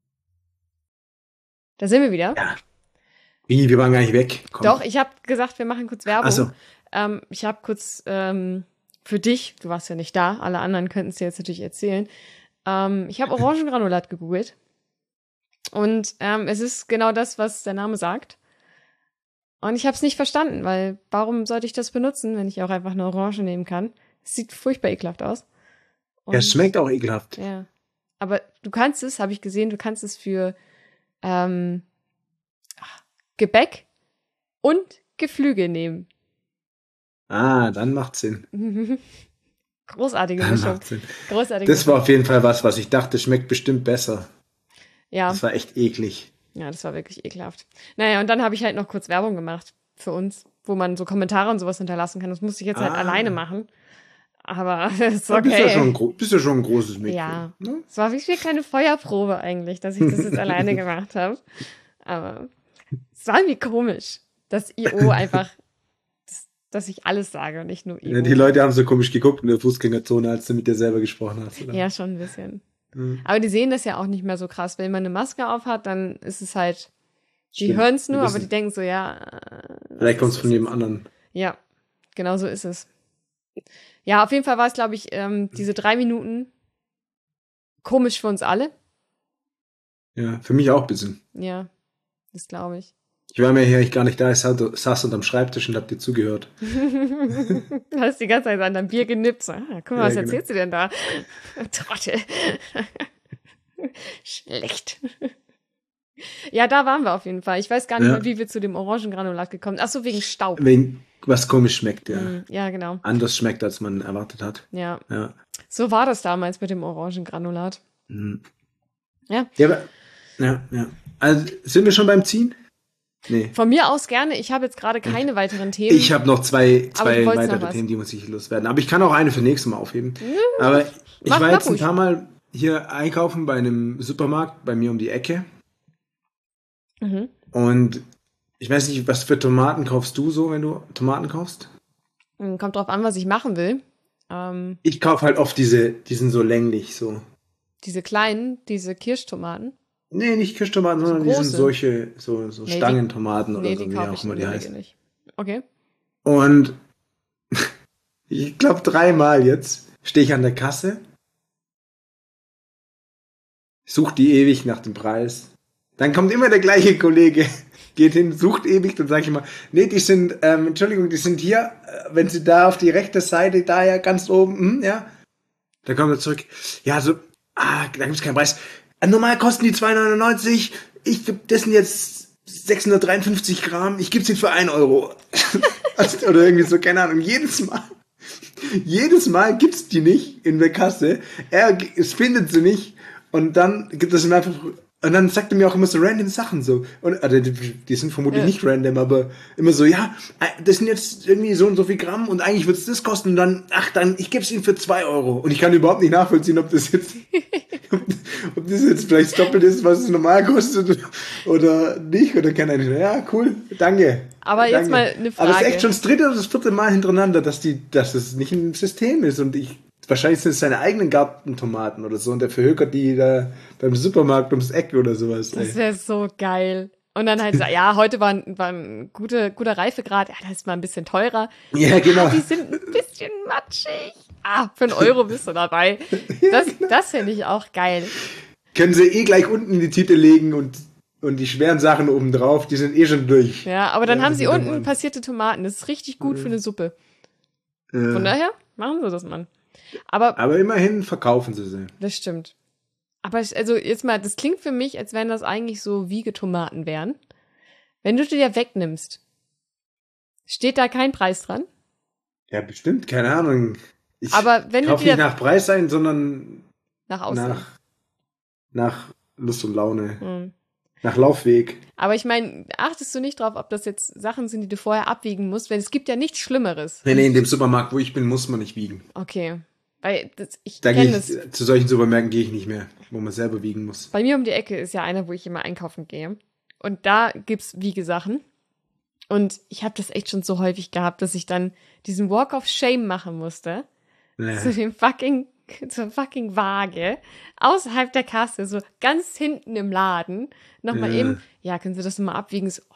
Da sind wir wieder. Ja. Wie, wir waren gar nicht weg. Komm. Doch, ich habe gesagt, wir machen kurz Werbung. Ach so. Ich habe kurz für dich, du warst ja nicht da, alle anderen könnten es dir jetzt natürlich erzählen. Ich habe Orangengranulat gegoogelt. Und es ist genau das, was der Name sagt. Und ich habe es nicht verstanden, weil warum sollte ich das benutzen, wenn ich auch einfach eine Orange nehmen kann? Es sieht furchtbar ekelhaft aus. Und, Ja, es schmeckt auch ekelhaft. Ja. Aber du kannst es, habe ich gesehen, du kannst es für Gebäck und Geflügel nehmen. Ah, dann macht Sinn. Großartige Dann Mischung. macht Sinn. Großartige Das war auf jeden Fall was ich dachte, schmeckt bestimmt besser. Ja. Das war echt eklig. Ja, das war wirklich ekelhaft. Naja, und dann habe ich halt noch kurz Werbung gemacht für uns, wo man so Kommentare und sowas hinterlassen kann. Das musste ich jetzt halt alleine machen. Aber das ist Da okay. bist ja schon ein großes Mädchen. Ja, Ne? es war wirklich keine Feuerprobe eigentlich, dass ich das jetzt alleine gemacht habe. Aber es war irgendwie komisch, dass IO einfach, dass ich alles sage und nicht nur IO. Ja, die Leute haben so komisch geguckt in der Fußgängerzone, als du mit dir selber gesprochen hast. Oder? Ja, schon ein bisschen. Mhm. Aber die sehen das ja auch nicht mehr so krass. Wenn man eine Maske auf hat, dann ist es halt, die Stimmt, hören es nur, wir aber wissen. die denken so, ja. Vielleicht kommt es was von ist jedem das? anderen. Ja, genau so ist es. Ja, auf jeden Fall war es, glaube ich, diese 3 Minuten komisch für uns alle. Ja, für mich auch ein bisschen. Ja, das glaube ich. Ich war mir hier gar nicht da, ich saß unterm Schreibtisch und hab dir zugehört. Du hast die ganze Zeit an deinem Bier genippt. So, guck mal, Ja, was genau. erzählst du denn da? Trottel. Schlecht. Ja, da waren wir auf jeden Fall. Ich weiß gar nicht Ja. mehr, wie wir zu dem Orangengranulat gekommen sind. Ach so, wegen Staub. Was komisch schmeckt, ja. Ja, genau. Anders schmeckt, als man erwartet hat. Ja. Ja. So war das damals mit dem Orangengranulat. Mhm. Ja. Ja, aber, ja. Also, sind wir schon beim Ziehen? Nee. Von mir aus gerne. Ich habe jetzt gerade keine weiteren Themen. Ich habe noch zwei Aber du wolltest noch weitere was. Themen, die muss ich loswerden. Aber ich kann auch eine für nächstes Mal aufheben. Aber ich Mach war jetzt ein ruhig. paar Mal hier einkaufen bei einem Supermarkt bei mir um die Ecke. Mhm. Und ich weiß nicht, was für Tomaten kaufst du so, wenn du Tomaten kaufst? Kommt drauf an, was ich machen will. Ich kaufe halt oft die sind so länglich so. Diese kleinen, diese Kirschtomaten. Nee, nicht Kirschtomaten, sondern die große? sind solche, so Nee, Stangentomaten oder Nee, so, die wie kaufe auch ich immer in die der heißen. Regel nicht. Okay. Und ich glaube 3-mal jetzt stehe ich an der Kasse, suche die ewig nach dem Preis. Dann kommt immer der gleiche Kollege, geht hin, sucht ewig, dann sage ich immer, nee, die sind, Entschuldigung, die sind hier, wenn Sie da auf die rechte Seite, da ja ganz oben, ja. Dann kommt er zurück, ja, so, da gibt es keinen Preis. Normal kosten die 2,99, das sind jetzt 653 Gramm, ich gebe sie für 1 Euro. Oder irgendwie so, keine Ahnung, jedes Mal gibt's die nicht in der Kasse, es findet sie nicht und dann gibt es ihm einfach, und dann sagt er mir auch immer so random Sachen so, und die sind vermutlich nicht random, aber immer so, ja, das sind jetzt irgendwie so und so viel Gramm und eigentlich wird es das kosten und dann, ich gebe es ihnen für 2 Euro und ich kann überhaupt nicht nachvollziehen, ob das jetzt vielleicht doppelt ist, was es normal kostet oder nicht, oder keine Ahnung. Ja, cool, danke. Aber danke. jetzt mal eine Frage. Aber es ist echt schon das 3. oder das 4. Mal hintereinander, dass es nicht ein System ist und wahrscheinlich sind es seine eigenen Gartentomaten oder so und der verhökert die da beim Supermarkt ums Eck oder sowas. Das wäre so geil. Und dann halt, ja, heute war ein guter Reifegrad. Ja, das ist mal ein bisschen teurer. Ja, genau. Die sind ein bisschen matschig. für 1 Euro bist du dabei. Das finde ich auch geil. Können sie gleich unten in die Tüte legen und die schweren Sachen oben drauf, die sind schon durch. Ja, aber dann haben sie unten Mann. passierte Tomaten. Das ist richtig gut für eine Suppe. Von daher machen sie das, Mann. Aber immerhin verkaufen sie sie. das stimmt. Aber also jetzt mal, das klingt für mich, als wenn das eigentlich so Wiegetomaten wären. Wenn du die ja wegnimmst, steht da kein Preis dran? Ja, bestimmt, keine Ahnung. Ich Aber wenn du kaufe dir nicht nach Preis ein, sondern nach Aussehen. nach Lust und Laune. Hm. Nach Laufweg. Aber ich meine, achtest du nicht drauf, ob das jetzt Sachen sind, die du vorher abwiegen musst? Weil es gibt ja nichts Schlimmeres. Nee, in dem Supermarkt, wo ich bin, muss man nicht wiegen. Okay. Weil ich Da kenne das. zu solchen Supermärkten gehe ich nicht mehr, wo man selber wiegen muss. Bei mir um die Ecke ist ja einer, wo ich immer einkaufen gehe. Und da gibt's Wiegesachen. Und ich habe das echt schon so häufig gehabt, dass ich dann diesen Walk of Shame machen musste. Nee. Zur fucking Waage. Außerhalb der Kasse, so ganz hinten im Laden. Nochmal eben, ja, können Sie das mal abwiegen? So,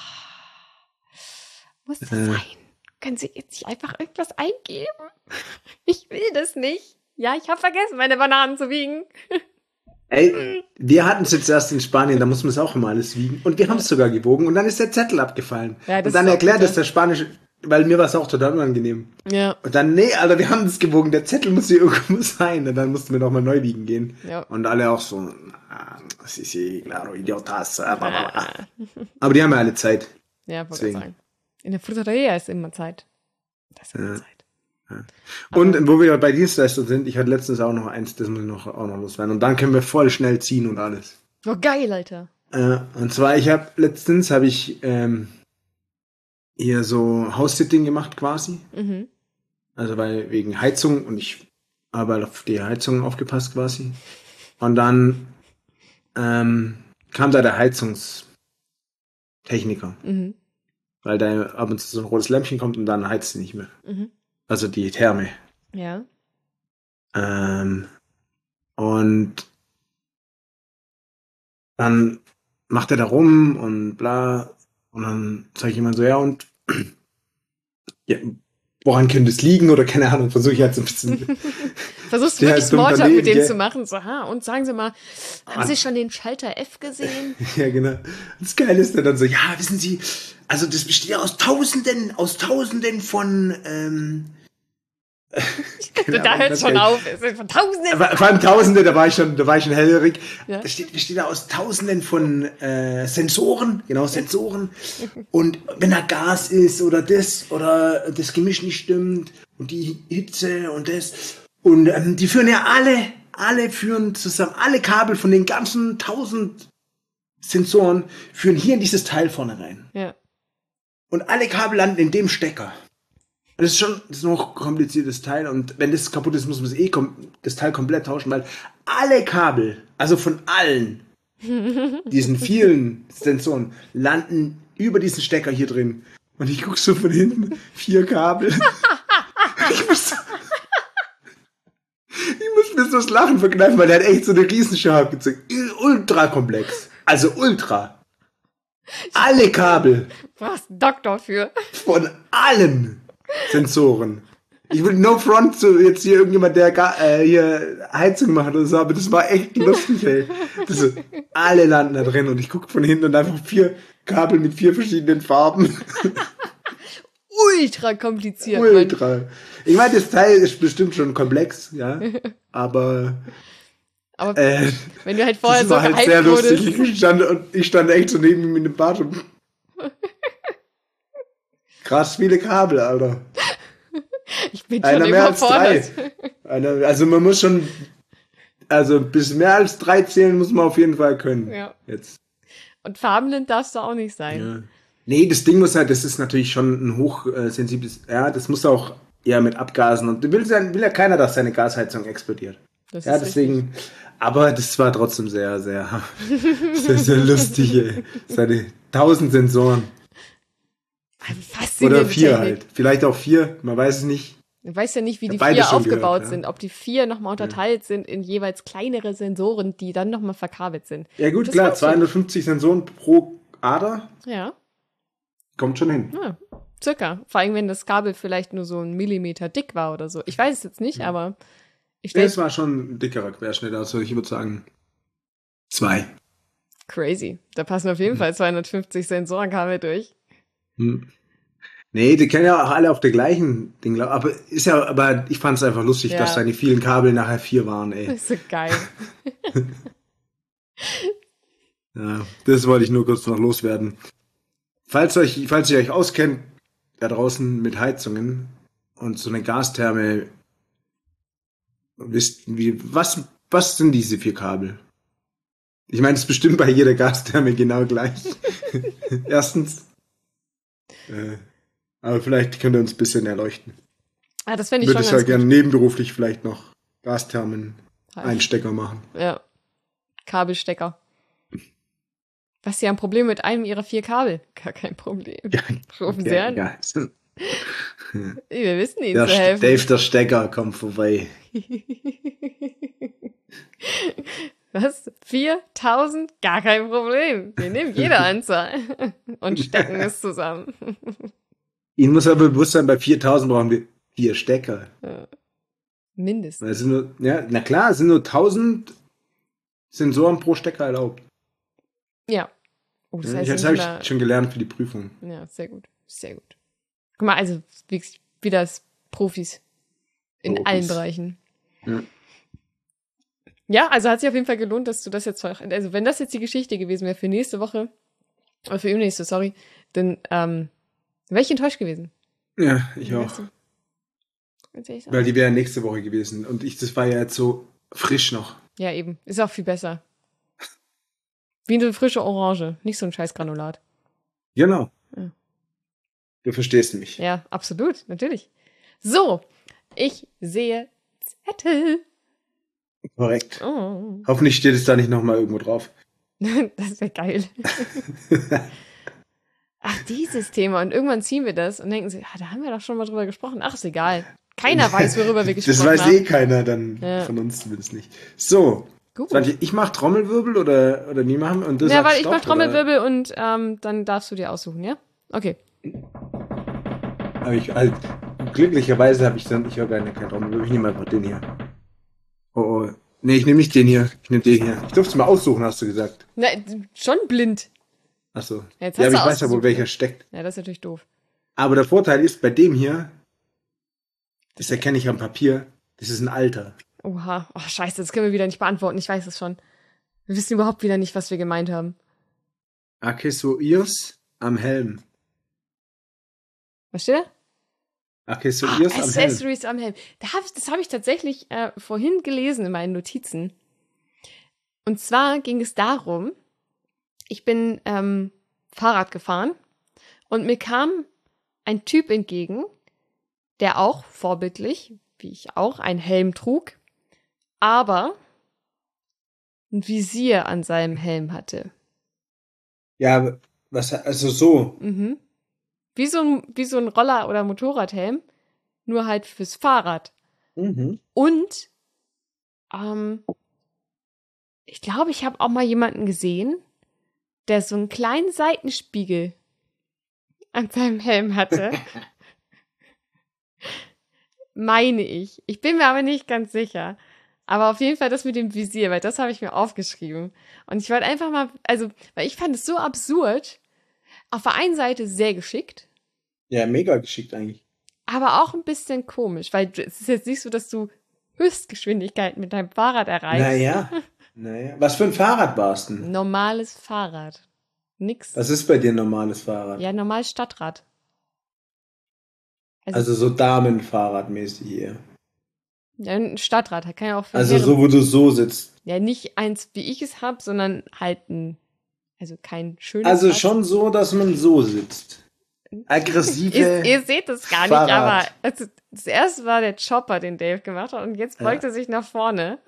muss das sein? Können Sie jetzt nicht einfach irgendwas eingeben? Ich will das nicht. Ja, ich habe vergessen, meine Bananen zu wiegen. Ey, wir hatten es jetzt erst in Spanien, da muss man es auch immer alles wiegen. Und wir haben es sogar gewogen und dann ist der Zettel abgefallen. Ja, das und dann ist auch erklärt bitter. es der Spanische, weil mir war es auch total unangenehm. Ja. Und dann, nee, Alter, wir haben es gewogen, der Zettel muss hier irgendwo sein. Und dann mussten wir nochmal neu wiegen gehen. Ja. Und alle auch so, sí, claro, idiotas. Aber die haben ja alle Zeit. Ja, wollte ich Deswegen. sagen. In der Fruteria ist immer Zeit. Das ist immer Zeit. Und wo wir bei Dienstleistungen sind, ich hatte letztens auch noch eins, das muss ich auch noch loswerden. Und dann können wir voll schnell ziehen und alles. Oh, geil, Alter. Und zwar, letztens habe ich hier so House-Sitting gemacht quasi. Mhm. Also wegen Heizung und ich habe halt auf die Heizung aufgepasst quasi. Und dann kam da der Heizungstechniker. Mhm. Weil da ab und zu so ein rotes Lämpchen kommt und dann heizt sie nicht mehr. Mhm. Also die Therme. Ja. Und dann macht er da rum und bla. Und dann sage ich immer so, ja, und ja, woran könnte es liegen? Oder keine Ahnung, versuche ich halt so ein bisschen. Versuchst du Ja, wirklich dumm Smalltalk daneben, mit dem gell? zu machen? So, und sagen Sie mal, haben Sie schon den Schalter F gesehen? Ja, genau. Das Geile ist dann so, ja, wissen Sie, also das besteht ja aus Tausenden von, Da hört es schon auf. Es sind von Tausenden. vor allem Tausende, da war ich schon hellhörig. Ja. Besteht da aus Tausenden von Sensoren, genau, Sensoren. Und wenn da Gas ist oder das Gemisch nicht stimmt und die Hitze und das. Und die führen ja alle führen zusammen, alle Kabel von den ganzen 1000 Sensoren führen hier in dieses Teil vorne rein. Ja. Und alle Kabel landen in dem Stecker. Das ist ein hochkompliziertes Teil und wenn das kaputt ist, muss man das Teil komplett tauschen, weil alle Kabel, also von allen diesen vielen Sensoren, landen über diesen Stecker hier drin. Und ich gucke so von hinten, 4 Kabel. Ich muss mir so das Lachen verkneifen, weil der hat echt so eine Riesenschau abgezogen. Ultra komplex. Also ultra. Alle Kabel. Du hast einen Doktor für. Von allen Sensoren. Ich will no front zu jetzt hier irgendjemand, der hier Heizung macht oder so, aber das war echt lustig, ey. Alle landen da drin und ich gucke von hinten und einfach 4 Kabel mit 4 verschiedenen Farben. Ultra kompliziert. Ultra. Ich meine, das Teil ist bestimmt schon komplex, ja, aber Aber wenn du halt vorher das so war halt sehr gehypt wurdest. lustig. Ich stand echt so neben ihm in dem Bad und krass viele Kabel, Alter. Ich bin schon Einer mehr als 3. überfordert. Also man muss schon, also bis mehr als 3 zählen muss man auf jeden Fall können. Ja. Jetzt. Und farbenblind darfst du auch nicht sein. Ja. Nee, das Ding muss halt, das ist natürlich schon ein hochsensibles, ja, das muss auch eher mit Abgasen und will ja keiner, dass seine Gasheizung explodiert. Das Ja, ist deswegen, aber das war trotzdem sehr, sehr, sehr lustig, ey. Seine 1000 Sensoren. Faszinierende Oder 4 Technik. halt. Vielleicht auch 4, man weiß es nicht. Du weißt ja nicht, wie die Beide 4 schon aufgebaut gehört, ja. sind. Ob die 4 nochmal unterteilt sind in jeweils kleinere Sensoren, die dann nochmal verkabelt sind. Ja gut, Das klar, war's schon. 250 Sensoren pro Ader, Ja. kommt schon hin. Ja. Circa. Vor allem, wenn das Kabel vielleicht nur so 1 Millimeter dick war oder so. Ich weiß es jetzt nicht, aber ich stelle Das war schon ein dickerer Querschnitt, also ich würde sagen 2. crazy. Da passen auf jeden Fall 250 Sensorenkabel durch. Hm. Nee, die kennen ja auch alle auf der gleichen Ding, aber ich fand es einfach lustig, Ja. dass seine vielen Kabel nachher 4 waren, Das ey. ist so geil. Ja, das wollte ich nur kurz noch loswerden. Falls ihr euch auskennt, da draußen mit Heizungen und so eine Gastherme, wisst was sind diese 4 Kabel? Ich meine, es ist bestimmt bei jeder Gastherme genau gleich. Erstens. Aber vielleicht könnt ihr uns ein bisschen erleuchten. Das fände ich Würde schon ich ja ganz gerne gut. nebenberuflich vielleicht noch Gasthermen-Einstecker machen. Ja. Kabelstecker. Was Sie haben ein Problem mit einem Ihrer 4 Kabel? Gar kein Problem. Rufen Sie an. Ja. Wir wissen Ihnen zu helfen. Dave der Stecker kommt vorbei. Was? 4.000? Gar kein Problem. Wir nehmen jede Anzahl und stecken es zusammen. Ihnen muss aber bewusst sein, bei 4000 brauchen wir 4 Stecker. Mindestens. Weil es sind nur, ja, na klar, es sind nur 1000 Sensoren pro Stecker erlaubt. Ja. Oh, das heißt, Das nicht habe mehr- ich schon gelernt für die Prüfung. Ja, sehr gut. Sehr gut. Guck mal, also wie das Profis in Profis. allen Bereichen. Ja. Ja, also hat sich auf jeden Fall gelohnt, dass du das jetzt, also wenn das jetzt die Geschichte gewesen wäre für nächste Woche, oder für übernächste, sorry, dann wäre ich enttäuscht gewesen. Ja, ich auch. Weißt du? Ganz ehrlich sagen. Weil die wären nächste Woche gewesen. Und das war ja jetzt so frisch noch. Ja, eben. Ist auch viel besser. Wie eine frische Orange, nicht so ein scheiß Granulat. Genau. Ja. Du verstehst mich. Ja, absolut, natürlich. So, ich sehe Zettel. Korrekt. Oh. Hoffentlich steht es da nicht nochmal irgendwo drauf. Das wäre geil. Ach, dieses Thema. Und irgendwann ziehen wir das und denken sie, da haben wir doch schon mal drüber gesprochen. Ach, ist egal. Keiner weiß, worüber wir gesprochen Das weiß haben. keiner dann Ja. von uns zumindest nicht. So, Gut. Svanti, ich mach Trommelwirbel oder nie machen und du Ja, sagst weil ich Stopp, mach Trommelwirbel und dann darfst du dir aussuchen, ja? Okay. Oder? Ich halt, glücklicherweise habe ich höre keinen Trommelwirbel. Ich nehme einfach den hier. Oh. Nee, ich nehme nicht den hier. Ich nehme den hier. Ich durfte es mal aussuchen, hast du gesagt. Na, schon blind. Achso. Jetzt Ja, hast aber du ich weiß ja wohl, ausgesucht, welcher ne? steckt. Ja, das ist natürlich doof. Aber der Vorteil ist, bei dem hier, das erkenne ich am Papier, das ist ein alter. Oha. Oh, scheiße, das können wir wieder nicht beantworten. Ich weiß es schon. Wir wissen überhaupt wieder nicht, was wir gemeint haben. Accessoires am Helm. Was steht da? Accessoires am Helm. Accessories am Helm. Das habe ich tatsächlich vorhin gelesen in meinen Notizen. Und zwar ging es darum, ich bin Fahrrad gefahren und mir kam ein Typ entgegen, der auch vorbildlich, wie ich auch, einen Helm trug, aber ein Visier an seinem Helm Ja, aber also so. Mhm. Wie so ein Roller- oder Motorradhelm, nur halt fürs Fahrrad. Mhm. Und ich glaube, ich habe auch mal jemanden gesehen, der so einen kleinen Seitenspiegel an seinem Helm hatte. Meine ich. Ich bin mir aber nicht ganz sicher. Aber auf jeden Fall das mit dem Visier, weil das habe ich mir aufgeschrieben. Und ich wollte einfach mal, also, weil ich fand es so absurd. Auf der einen Seite sehr geschickt, Ja, mega geschickt eigentlich. aber auch ein bisschen komisch, weil es ist jetzt nicht so, dass du Höchstgeschwindigkeit mit deinem Fahrrad erreichst. Naja. Was für ein Fahrrad warst du denn? Normales Fahrrad. Nix. Was ist bei dir ein normales Fahrrad? Ja, normales Stadtrad. Also so Damenfahrradmäßig hier. Ja, ein Stadtrad, kann ja auch für Also mehrere- so, wo du so sitzt. Ja, nicht eins, wie ich es habe, sondern halt also kein schönes Also Rad. schon so, dass man so sitzt. Aggressive. Ihr seht es gar nicht, Fahrrad. aber also, das erste war der Chopper, den Dave gemacht hat, und jetzt beugt er sich nach vorne.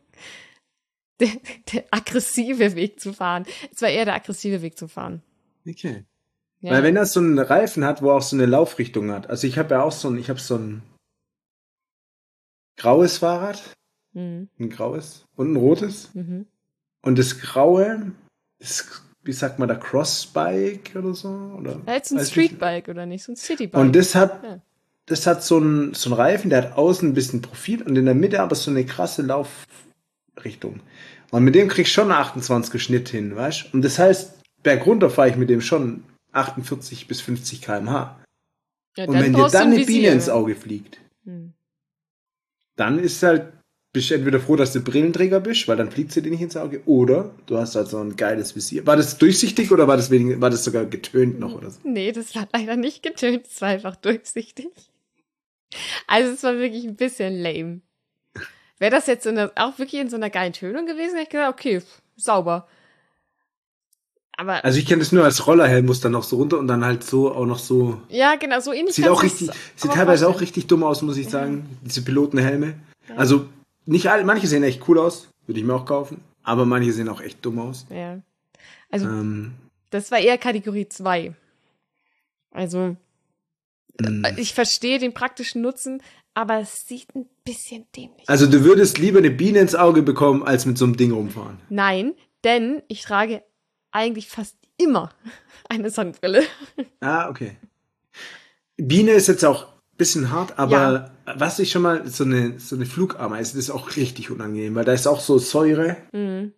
Der aggressive Weg zu fahren. Es war eher der aggressive Weg zu fahren. Okay. Ja. Weil wenn das so einen Reifen hat, wo auch so eine Laufrichtung hat. Also ich habe ja auch so ein graues Fahrrad. Mhm. Ein graues und ein rotes. Mhm. Und das graue, das wie sagt man da, Crossbike oder so? Oder? Ja, jetzt ein Weiß nicht. Streetbike oder nicht, so ein Citybike. Und Ja. das hat so einen Reifen, der hat außen ein bisschen Profil und in der Mitte aber so eine krasse Laufrichtung. Und mit dem krieg ich schon 28er Schnitt hin, weißt du? Und das heißt, bergunter fahre ich mit dem schon 48 bis 50 km/h. Ja, Und wenn dir brauchst du dann ein eine Biene Visier. ins Auge fliegt, Hm. dann bist du entweder froh, dass du Brillenträger bist, weil dann fliegt sie dir nicht ins Auge, oder du hast halt so ein geiles Visier. War das durchsichtig oder war das sogar getönt noch oder so? Nee, das war leider nicht getönt, es war einfach durchsichtig. Also es war wirklich ein bisschen lame. Wäre das jetzt auch wirklich in so einer geilen Tönung gewesen, hätte ich gesagt, okay, sauber. Aber Also ich kenne das nur als Rollerhelm, muss dann noch so runter und dann halt so auch noch so. ja, genau, so ähnlich. Sieht kannst auch du's richtig, sieht aber teilweise auch vorstellen. richtig dumm aus, muss ich sagen. Diese Pilotenhelme. Ja. Also nicht alle, manche sehen echt cool aus, würde ich mir auch kaufen, aber manche sehen auch echt dumm aus. Ja. Also Ähm, das war eher Kategorie 2. Also mh. ich verstehe den praktischen Nutzen, aber es sieht ein bisschen dämlich aus. Also du würdest lieber eine Biene ins Auge bekommen, als mit so einem Ding rumfahren. Nein, denn ich trage eigentlich fast immer eine Sonnenbrille. Ah, okay. Biene ist jetzt auch ein bisschen hart, aber was ich schon mal, so eine Flugameise, das ist auch richtig unangenehm, weil da ist auch so Säure. Mhm.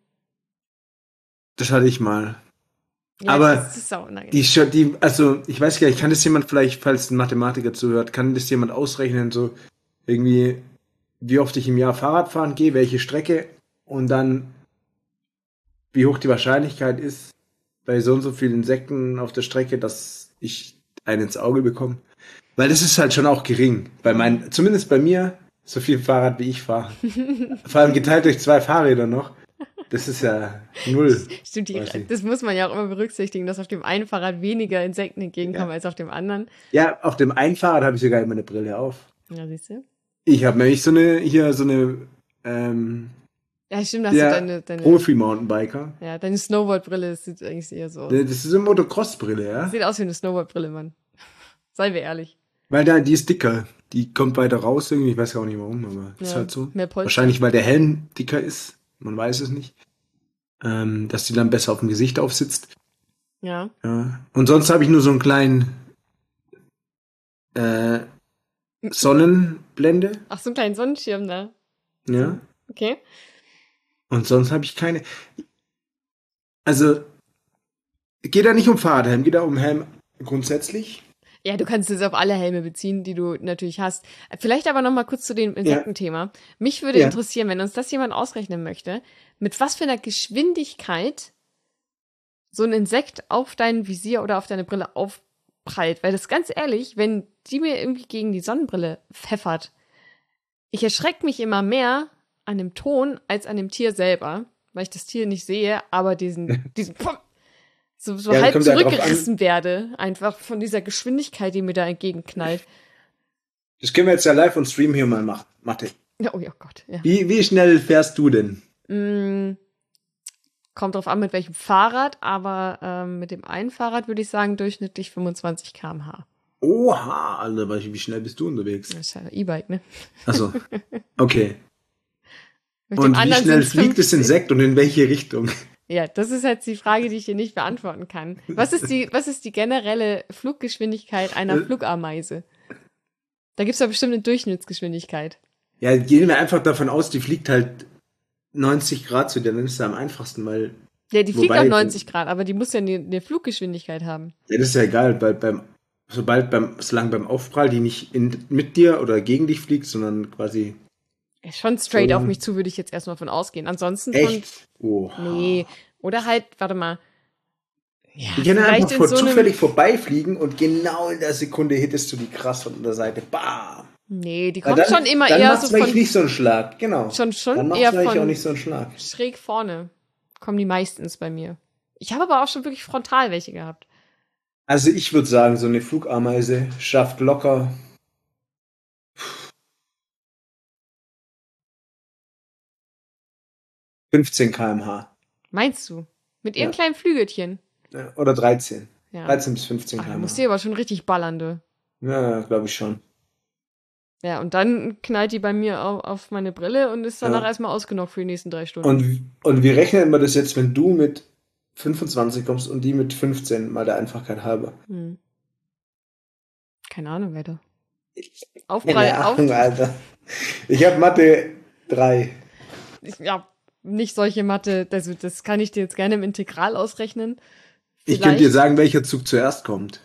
Das hatte ich mal. Ja, Aber das ist auch unangenehm. also ich weiß gar nicht, kann das jemand vielleicht, falls ein Mathematiker zuhört, kann das jemand ausrechnen, so irgendwie, wie oft ich im Jahr Fahrrad fahren gehe, welche Strecke und dann, wie hoch die Wahrscheinlichkeit ist, bei so und so vielen Insekten auf der Strecke, dass ich einen ins Auge bekomme. Weil das ist halt schon auch gering. Zumindest bei mir, so viel Fahrrad wie ich fahre. Vor allem geteilt durch 2 Fahrräder noch. Das ist ja 0. Stimmt, quasi. das muss man ja auch immer berücksichtigen, dass auf dem einen Fahrrad weniger Insekten entgegenkommen als auf dem anderen. Ja, auf dem einen Fahrrad habe ich sogar immer eine Brille auf. Ja, siehst du? Ich habe nämlich so eine Ja, stimmt, hast der du deine Profi-Mountainbiker. ja, deine Snowboard-Brille, das sieht eigentlich eher so aus. Das ist eine Motocross-Brille, ja. Sieht aus wie eine Snowboard-Brille, Mann. Seien wir ehrlich. Weil die ist dicker. Die kommt weiter raus irgendwie. Ich weiß auch nicht warum, aber ist halt so. Mehr Polster. Wahrscheinlich, weil der Helm dicker ist. Man weiß es nicht. Dass die dann besser auf dem Gesicht aufsitzt. Ja. Ja. Und sonst habe ich nur so einen kleinen Sonnenblende. Ach, so einen kleinen Sonnenschirm da. Ja. Okay. Und sonst habe ich keine. Also, geht da nicht um Fahrradhelm, geht da um Helm grundsätzlich. Ja, du kannst es auf alle Helme beziehen, die du natürlich hast. Vielleicht aber noch mal kurz zu dem Insektenthema. Mich würde Ja. interessieren, wenn uns das jemand ausrechnen möchte, mit was für einer Geschwindigkeit so ein Insekt auf dein Visier oder auf deine Brille aufprallt. Weil das ganz ehrlich, wenn die mir irgendwie gegen die Sonnenbrille pfeffert, ich erschrecke mich immer mehr an dem Ton als an dem Tier selber, weil ich das Tier nicht sehe, aber diesen Pum, so Ja, halb kommt ja drauf an. zurückgerissen werde, einfach von dieser Geschwindigkeit, die mir da entgegenknallt. Das können wir jetzt ja live on Stream hier mal machen. Mathe. Ja, oh ja Gott, ja. Wie schnell fährst du denn? Kommt drauf an, mit welchem Fahrrad, aber mit dem einen Fahrrad würde ich sagen, durchschnittlich 25 km/h. Oha, Alter, wie schnell bist du unterwegs? Das ist ja E-Bike, ne? Achso, okay. Mit Und dem wie anderen schnell sind's fliegt das 50. Insekt und in welche Richtung? Ja, das ist jetzt die Frage, die ich hier nicht beantworten kann. Was ist die generelle Fluggeschwindigkeit einer Flugameise? Da gibt's ja bestimmt eine Durchschnittsgeschwindigkeit. Ja, gehen wir einfach davon aus, die fliegt halt 90 Grad zu dir, dann ist es am einfachsten, weil. Ja, die fliegt Wobei- auch 90 Grad, aber die muss ja eine Fluggeschwindigkeit haben. Ja, das ist ja egal, weil solange beim Aufprall die nicht mit dir oder gegen dich fliegt, sondern quasi. Ja, schon straight So- auf mich zu, würde ich jetzt erstmal von ausgehen. Ansonsten Echt? Oh. nee. Oder halt, warte mal. Ja, Die können vielleicht einfach in so einem. zufällig vorbeifliegen und genau in der Sekunde hittest du die krass von der Seite. Bam! Nee, die Weil kommt schon immer dann eher macht's so vielleicht von nicht so einen Schlag, genau. schon Dann macht's eher vielleicht von auch nicht so einen Schlag. schräg vorne. Kommen die meistens bei mir. Ich habe aber auch schon wirklich frontal welche gehabt. Also ich würde sagen, so eine Flugameise schafft locker 15 km/h. Meinst du? Mit ihren Ja. kleinen Flügelchen. Ja, oder 13. Ja. 13 bis 15 Ach, da km/h. musst du aber schon richtig ballern, du. Ja, glaube ich schon. Ja, und dann knallt die bei mir auf meine Brille und ist danach Ja. erstmal ausgenockt für die nächsten 3 Stunden. Und wie rechnet man das jetzt, wenn du mit 25 kommst und die mit 15, mal der Einfachkeit halber. Keine Ahnung, weiter. Keine Ahnung, Alter. Ich habe Mathe 3. Ja, nicht solche Mathe, das kann ich dir jetzt gerne im Integral ausrechnen. Ich könnte dir sagen, welcher Zug zuerst kommt.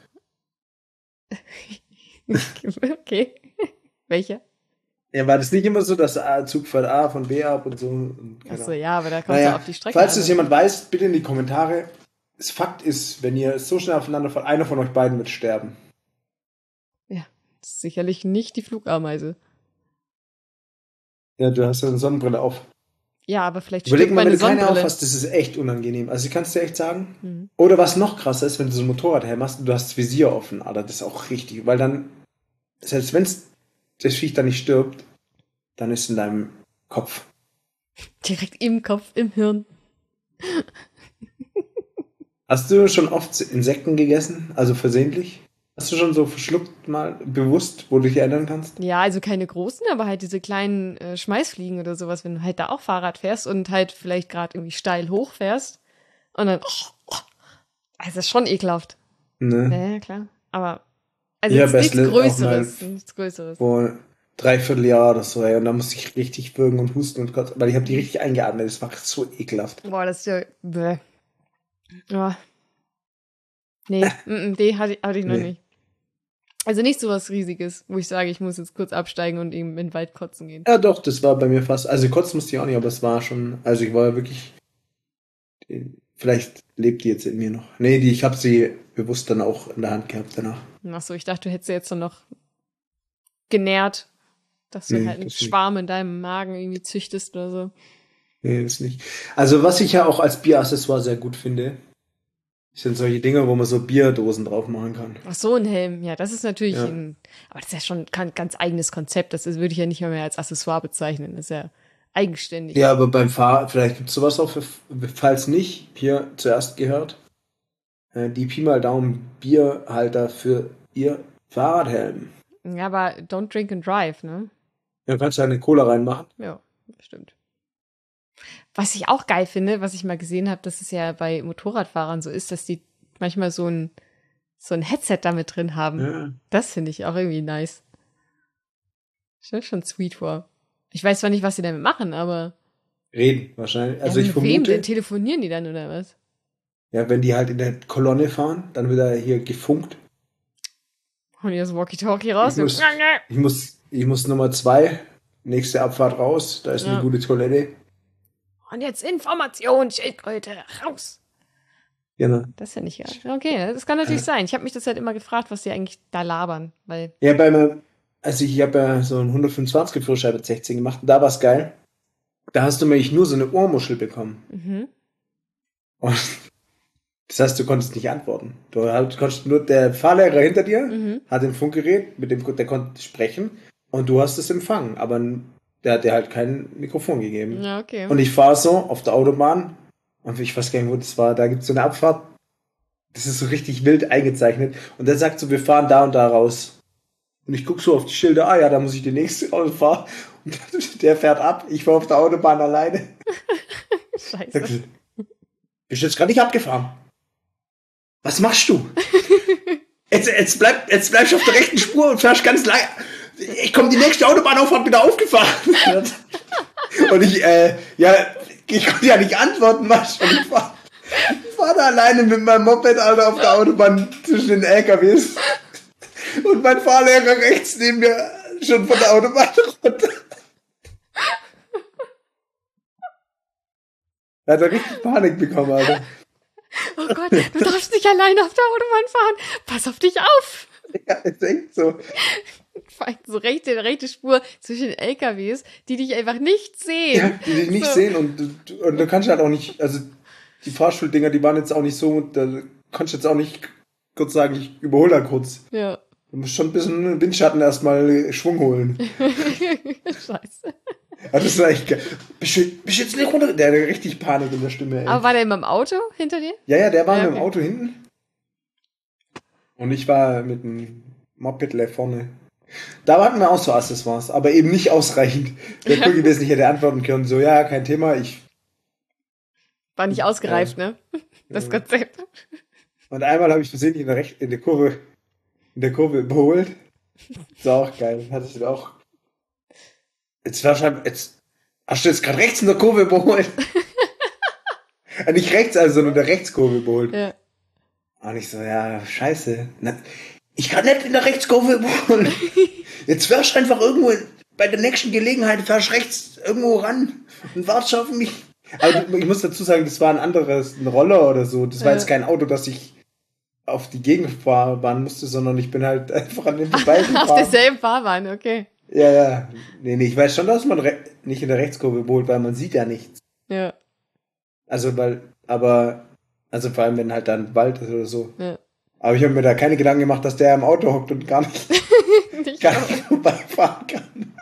Okay. Welcher? Ja, war das nicht immer so, dass Zug fährt A von B ab und so? Und Achso, ja, aber da kommst du auf die Strecke. Falls es jemand weiß, bitte in die Kommentare. Das Fakt ist, wenn ihr so schnell aufeinander fahrt, einer von euch beiden wird sterben. Ja, das ist sicherlich nicht die Flugameise. Ja, du hast ja eine Sonnenbrille auf. Ja, aber vielleicht Überleg stimmt mal, wenn meine du keine Sonnenbrille. aufhast, das ist echt unangenehm. Also ich kann es dir echt sagen. Oder was noch krasser ist, wenn du so ein Motorradhelm hast und du hast das Visier offen, Alter, das ist auch richtig. Weil dann, selbst wenn das Viech dann nicht stirbt, dann ist in deinem Kopf. Direkt im Kopf, im Hirn. Hast du schon oft Insekten gegessen? Also versehentlich? Hast du schon so verschluckt mal bewusst, wo du dich erinnern kannst? Ja, also keine großen, aber halt diese kleinen Schmeißfliegen oder sowas, wenn du halt da auch Fahrrad fährst und halt vielleicht gerade irgendwie steil hochfährst und dann, also das ist schon ekelhaft. Ne? Ja, klar. Aber, also Ja, jetzt nichts Best Größeres. Nichts Größeres. Vor 3/4 Jahr oder so, ey, und da musste ich richtig würgen und husten und kotzen, weil ich habe die richtig eingeatmet, das war so ekelhaft. Boah, das ist ja, bäh. Ja. Nee, die hatte ich noch nicht. Also nicht so was Riesiges, wo ich sage, ich muss jetzt kurz absteigen und eben in den Wald kotzen gehen. Ja doch, das war bei mir fast, also kotzen musste ich auch nicht, aber es war schon, also ich war wirklich, vielleicht lebt die jetzt in mir noch. Nee, ich habe sie bewusst dann auch in der Hand gehabt danach. Achso, ich dachte, du hättest sie jetzt noch genährt, dass du halt einen Schwarm in deinem Magen irgendwie züchtest oder so. Nee, das nicht. Also was ich ja auch als Bieraccessoire sehr gut finde, sind solche Dinge, wo man so Bierdosen drauf machen kann. Ach so, ein Helm. Ja, das ist natürlich aber das ist ja schon ein ganz eigenes Konzept. Das würde ich ja nicht mehr als Accessoire bezeichnen. Das ist ja eigenständig. Ja, aber beim Fahrrad, vielleicht gibt es sowas auch, falls nicht, hier zuerst gehört, die Pi mal Daumen Bierhalter für ihr Fahrradhelm. Ja, aber don't drink and drive, ne? Ja, kannst du eine Cola reinmachen. Ja, stimmt. Was ich auch geil finde, was ich mal gesehen habe, dass es ja bei Motorradfahrern so ist, dass die manchmal so ein Headset damit drin haben. Ja. Das finde ich auch irgendwie nice. Stell schon sweet vor. Ich weiß zwar nicht, was sie damit machen, aber Reden wahrscheinlich. Also ja, ich mit vermute. wem denn? Telefonieren die dann oder was? Ja, wenn die halt in der Kolonne fahren, dann wird er hier gefunkt. Und hier das Walkie-Talkie raus. Ich muss Nummer 2, nächste Abfahrt raus, da ist eine gute Toilette. Und jetzt Information, Schildkröte, raus. Genau. Das ist ja nicht geil. Okay, das kann natürlich sein. Ich habe mich das halt immer gefragt, was die eigentlich da labern, weil Ja, also ich habe ja so einen 125er Führerschein mit 16 gemacht und da war es geil. Da hast du nämlich nur so eine Ohrmuschel bekommen. Und das heißt, du konntest nicht antworten. Du konntest nur, der Fahrlehrer hinter dir hat ein Funkgerät, der konnte sprechen und du hast es empfangen, aber der hat dir halt kein Mikrofon gegeben. Ja, okay. Und ich fahre so auf der Autobahn und ich weiß gar nicht, wo das war, da gibt es so eine Abfahrt, das ist so richtig wild eingezeichnet und der sagt so, wir fahren da und da raus. Und ich gucke so auf die Schilder, ja, da muss ich die nächste Auto fahren. Und der fährt ab, ich fahre auf der Autobahn alleine. Scheiße. Bist du jetzt gerade nicht abgefahren? Was machst du? Jetzt bleibst du auf der rechten Spur und fährst ganz lang. Ich komme die nächste Autobahnauffahrt wieder aufgefahren. Und ich konnte ja nicht antworten, was? Und ich fahr da alleine mit meinem Moped, Alter, auf der Autobahn zwischen den LKWs. Und mein Fahrlehrer rechts neben mir schon von der Autobahn runter. Da hat er richtig Panik bekommen, Alter. Oh Gott, du darfst nicht alleine auf der Autobahn fahren. Pass auf dich auf. Ja, ist echt so. So rechte Spur zwischen den LKWs, die dich einfach nicht sehen. Ja, die dich nicht sehen und du kannst halt auch nicht, also die Fahrschuldinger, die waren jetzt auch nicht so, da kannst du jetzt auch nicht kurz sagen, ich überhole da kurz. Ja. Du musst schon ein bisschen Windschatten erstmal Schwung holen. Scheiße. Also das ist echt geil. Bist du jetzt nicht runter? Der hat richtig Panik in der Stimme, ey. Aber war der immer im Auto hinter dir? Ja, der war mit dem Auto hinten. Und ich war mit dem Moped vorne. Da hatten wir auch so Accessoires, aber eben nicht ausreichend. Der cool gewesen, ich hätte antworten können, so, ja, kein Thema, ich War nicht ausgereift, ne? Das Konzept. Und einmal habe ich versehentlich in der Kurve überholt. Das war auch geil. Hatte ich auch. Jetzt hast du jetzt gerade rechts in der Kurve überholt. Nicht rechts, also, sondern in der Rechtskurve überholt. Ja. Und ich so, ja, scheiße. Ich kann nicht in der Rechtskurve überholen. Jetzt fährst du einfach irgendwo bei der nächsten Gelegenheit, fährst rechts irgendwo ran und wartest auf mich. Aber ich muss dazu sagen, das war ein Roller oder so. Das war jetzt kein Auto, das ich auf die Gegenfahrbahn musste, sondern ich bin halt einfach an dem vorbeigefahren. Auf derselben Fahrbahn, okay. Ja. Nee, ich weiß schon, dass man nicht in der Rechtskurve überholt, weil man sieht ja nichts. Ja. Also, vor allem, wenn halt dann Wald ist oder so. Ja. Aber ich habe mir da keine Gedanken gemacht, dass der im Auto hockt und gar nicht vorbeifahren kann.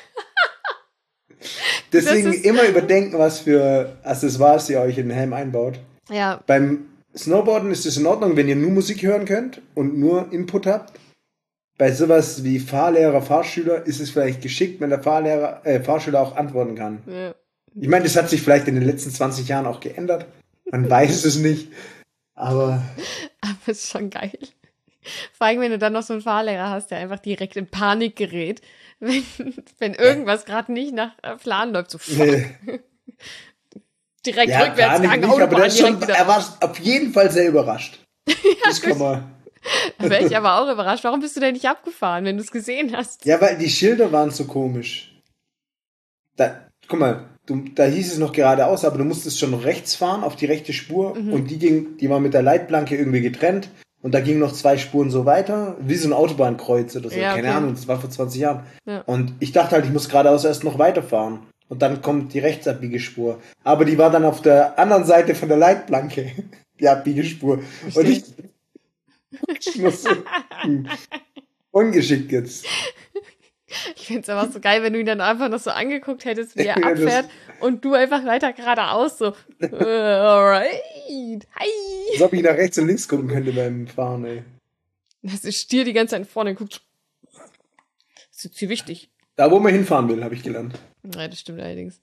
Deswegen immer überdenken, was für Accessoires ihr euch in den Helm einbaut. Ja. Beim Snowboarden ist es in Ordnung, wenn ihr nur Musik hören könnt und nur Input habt. Bei sowas wie Fahrlehrer, Fahrschüler ist es vielleicht geschickt, wenn der Fahrschüler auch antworten kann. Ja. Ich meine, das hat sich vielleicht in den letzten 20 Jahren auch geändert. Man weiß es nicht. Aber ist schon geil. Vor allem, wenn du dann noch so einen Fahrlehrer hast, der einfach direkt in Panik gerät, wenn irgendwas gerade nicht nach Plan läuft. So fuck. Direkt rückwärts lang, Autobahn, er war auf jeden Fall sehr überrascht. Das kann man. Da wäre ich aber auch überrascht. Warum bist du denn nicht abgefahren, wenn du es gesehen hast? Ja, weil die Schilder waren so komisch. Guck mal, da hieß es noch geradeaus, aber du musstest schon rechts fahren auf die rechte Spur und die war mit der Leitplanke irgendwie getrennt und da gingen noch 2 Spuren so weiter, wie so ein Autobahnkreuz oder so. Ja, keine Ahnung, das war vor 20 Jahren. Ja. Und ich dachte halt, ich muss geradeaus erst noch weiterfahren. Und dann kommt die Rechtsabbiegerspur. Aber die war dann auf der anderen Seite von der Leitplanke, die Abbiegespur. Und ich muss ungeschickt jetzt. Ich finde es aber so geil, wenn du ihn dann einfach noch so angeguckt hättest, wie er abfährt und du einfach weiter geradeaus so, alright, hi. Als ob ich nach rechts und links gucken könnte beim Fahren, ey. Das ist Stier die ganze Zeit vorne und guckt. Das ist viel wichtig. Da, wo man hinfahren will, habe ich gelernt. Ja, das stimmt allerdings.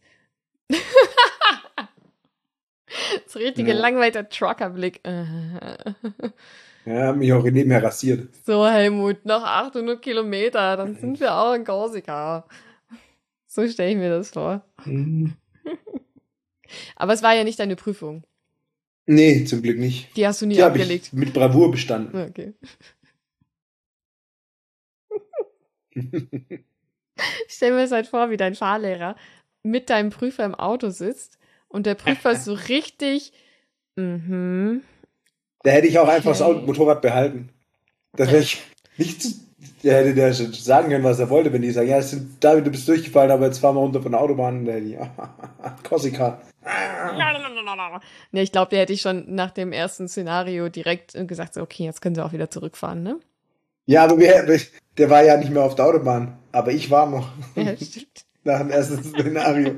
Das richtige langweiliger Truckerblick. Ja, hab mich auch nebenher rasiert. So, Helmut, noch 800 Kilometer, dann sind wir auch in Korsika. So stelle ich mir das vor. Aber es war ja nicht deine Prüfung. Nee, zum Glück nicht. Die hast du nie Die habe abgelegt. ich mit Bravour bestanden. Okay. Stell mir das halt vor, wie dein Fahrlehrer mit deinem Prüfer im Auto sitzt und der Prüfer ist so richtig, Da hätte ich auch einfach das Motorrad behalten. Das wäre ich nicht, der hätte der sagen können, was er wollte, wenn die sagen, ja, David, du bist durchgefallen, aber jetzt fahren wir runter von der Autobahn. Der hätte ich, Korsika. Ne, ich glaube, der hätte ich schon nach dem ersten Szenario direkt gesagt, so, okay, jetzt können sie auch wieder zurückfahren, ne? Ja, aber der war ja nicht mehr auf der Autobahn, aber ich war noch. Ja, stimmt. Nach dem ersten Szenario.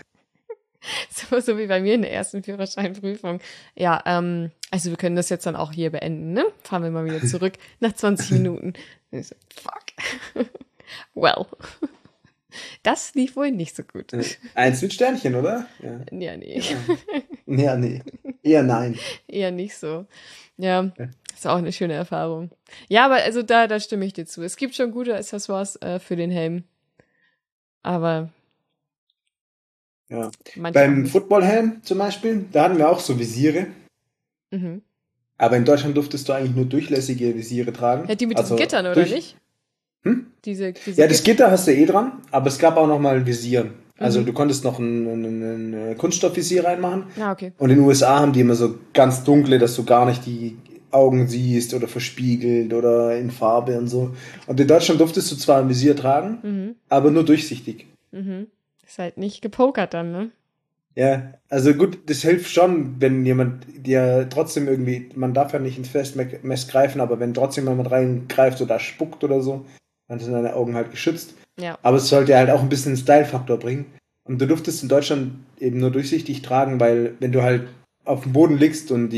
So wie bei mir in der ersten Führerscheinprüfung. Ja, also wir können das jetzt dann auch hier beenden, ne? Fahren wir mal wieder zurück nach 20 Minuten. Und ich so, fuck. Well. Das lief wohl nicht so gut. 1 mit Sternchen, oder? Ja, nee. Ja, nee. Eher nein. Eher nicht so. Ja, ist auch eine schöne Erfahrung. Ja, aber also da stimme ich dir zu. Es gibt schon gute Accessoires für den Helm. Aber ja. Beim Footballhelm zum Beispiel, da hatten wir auch so Visiere. Mhm. Aber in Deutschland durftest du eigentlich nur durchlässige Visiere tragen. Ja, die mit diesen Gittern, oder nicht? Diese ja, das Gitter hast du eh dran, aber es gab auch noch mal ein Visier. Also du konntest noch ein Kunststoffvisier reinmachen. Ah, okay. Und in den USA haben die immer so ganz dunkle, dass du gar nicht die Augen siehst oder verspiegelt oder in Farbe und so. Und in Deutschland durftest du zwar ein Visier tragen, aber nur durchsichtig. Mhm. Ist halt nicht gepokert dann, ne? Ja, also gut, das hilft schon, wenn jemand dir trotzdem irgendwie, man darf ja nicht ins Festmess greifen, aber wenn trotzdem jemand reingreift oder spuckt oder so, dann sind deine Augen halt geschützt. Ja. Aber es sollte halt auch ein bisschen einen Style-Faktor bringen. Und du durftest in Deutschland eben nur durchsichtig tragen, weil wenn du halt auf dem Boden liegst und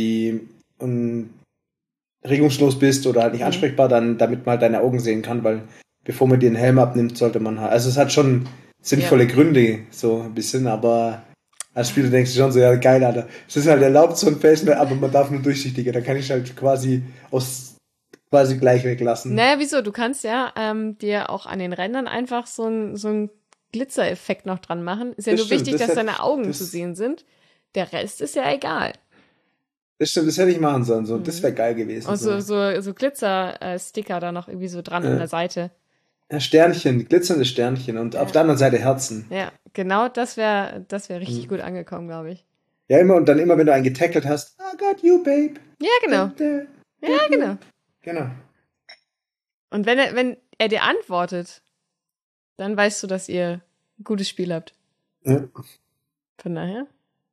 regungslos bist oder halt nicht ansprechbar, dann damit man halt deine Augen sehen kann, weil bevor man dir einen Helm abnimmt, sollte man halt, also es hat schon sinnvolle Gründe, so ein bisschen, aber Als Spieler denkst du schon so, ja geil, Alter. Es ist halt erlaubt so ein Face, aber man darf nur durchsichtiger. Da kann ich halt quasi gleich weglassen. Naja, wieso? Du kannst ja dir auch an den Rändern einfach so ein Glitzereffekt noch dran machen. Ist ja Das nur stimmt, wichtig, das dass hat- deine Augen das- zu sehen sind. Der Rest ist ja egal. Das stimmt, das hätte ich machen sollen. So. Das wäre geil gewesen. Und so Glitzer-Sticker da noch irgendwie so dran an der Seite. Ja, Sternchen, glitzernde Sternchen und auf der anderen Seite Herzen. Ja, genau, das wär richtig gut angekommen, glaube ich. Ja, immer und dann immer, wenn du einen getackelt hast, I got you, babe. Ja, genau. Ja, genau. Genau. Und wenn er dir antwortet, dann weißt du, dass ihr ein gutes Spiel habt. Ja. Von daher,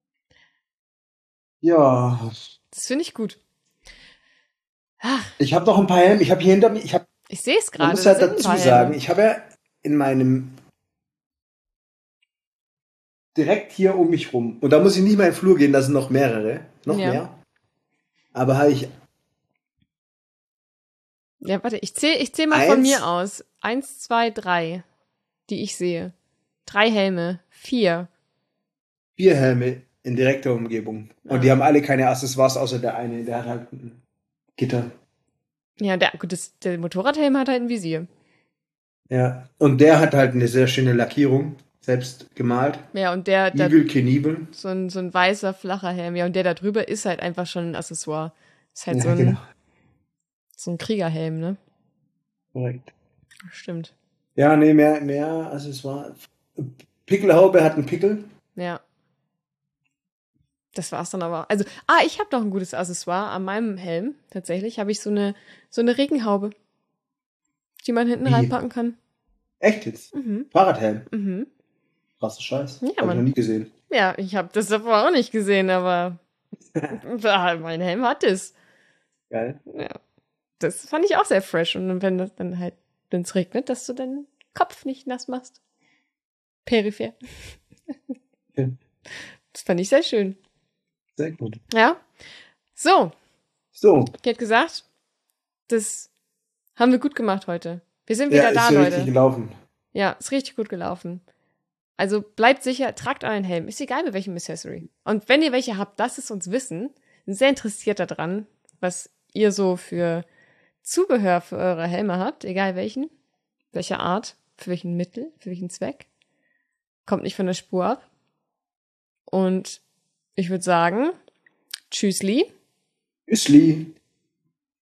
Ja, das finde ich gut. ich habe noch ein paar Helme. Ich habe hier hinter mir, Ich sehe es man gerade. muss da halt sind ein dazu paar sagen, Helme. ich habe ja in meinem direkt hier um mich rum, und da muss ich nicht mal in den Flur gehen, da sind noch mehrere, noch Ja. mehr. Aber habe ich Ja, warte, ich zähl mal von Eins. mir aus. 1, 2, 3, die ich sehe. 3 Helme, 4. 4 Helme in direkter Umgebung. Ah. Und die haben alle keine Accessoires, außer der eine, der hat halt ein Gitter. Ja, der Motorradhelm hat halt ein Visier. Ja. Und der hat halt eine sehr schöne Lackierung, selbst gemalt. Ja, und der Evil Knievel. so ein weißer, flacher Helm. Ja, und der da drüber ist halt einfach schon ein Accessoire. Ist halt Ja, so ein Kriegerhelm, ne? Korrekt. Stimmt. Ja, nee, mehr Accessoire. Pickelhaube hat einen Pickel. Ja. Das war's dann aber. Also, ich habe noch ein gutes Accessoire an meinem Helm. Tatsächlich habe ich so eine Regenhaube, die man hinten Wie? reinpacken kann. Echt jetzt? Mhm. Fahrradhelm. Mhm. Krasser Scheiß. Ja, Hab ich Mann. noch nie gesehen. Ja, ich habe das davor auch nicht gesehen, aber mein Helm hat es. Geil. Ja. Das fand ich auch sehr fresh. Und wenn das dann halt, wenn es regnet, dass du deinen Kopf nicht nass machst. Peripher. Ja. Das fand ich sehr schön. Sehr gut. Ja. So, So. ich hätte gesagt, das haben wir gut gemacht heute. Wir sind Ja, wieder da, ist ja Leute. richtig gelaufen. Ja, ist richtig gut gelaufen. Also bleibt sicher, tragt euren Helm. Ist egal mit welchem Accessory. Und wenn ihr welche habt, lasst es uns wissen. Bin sehr interessiert daran, was ihr so für Zubehör für eure Helme habt, egal welchen, welcher Art, für welchen Mittel, für welchen Zweck. Kommt nicht von der Spur ab. Und ich würde sagen, tschüssli. Tschüssli.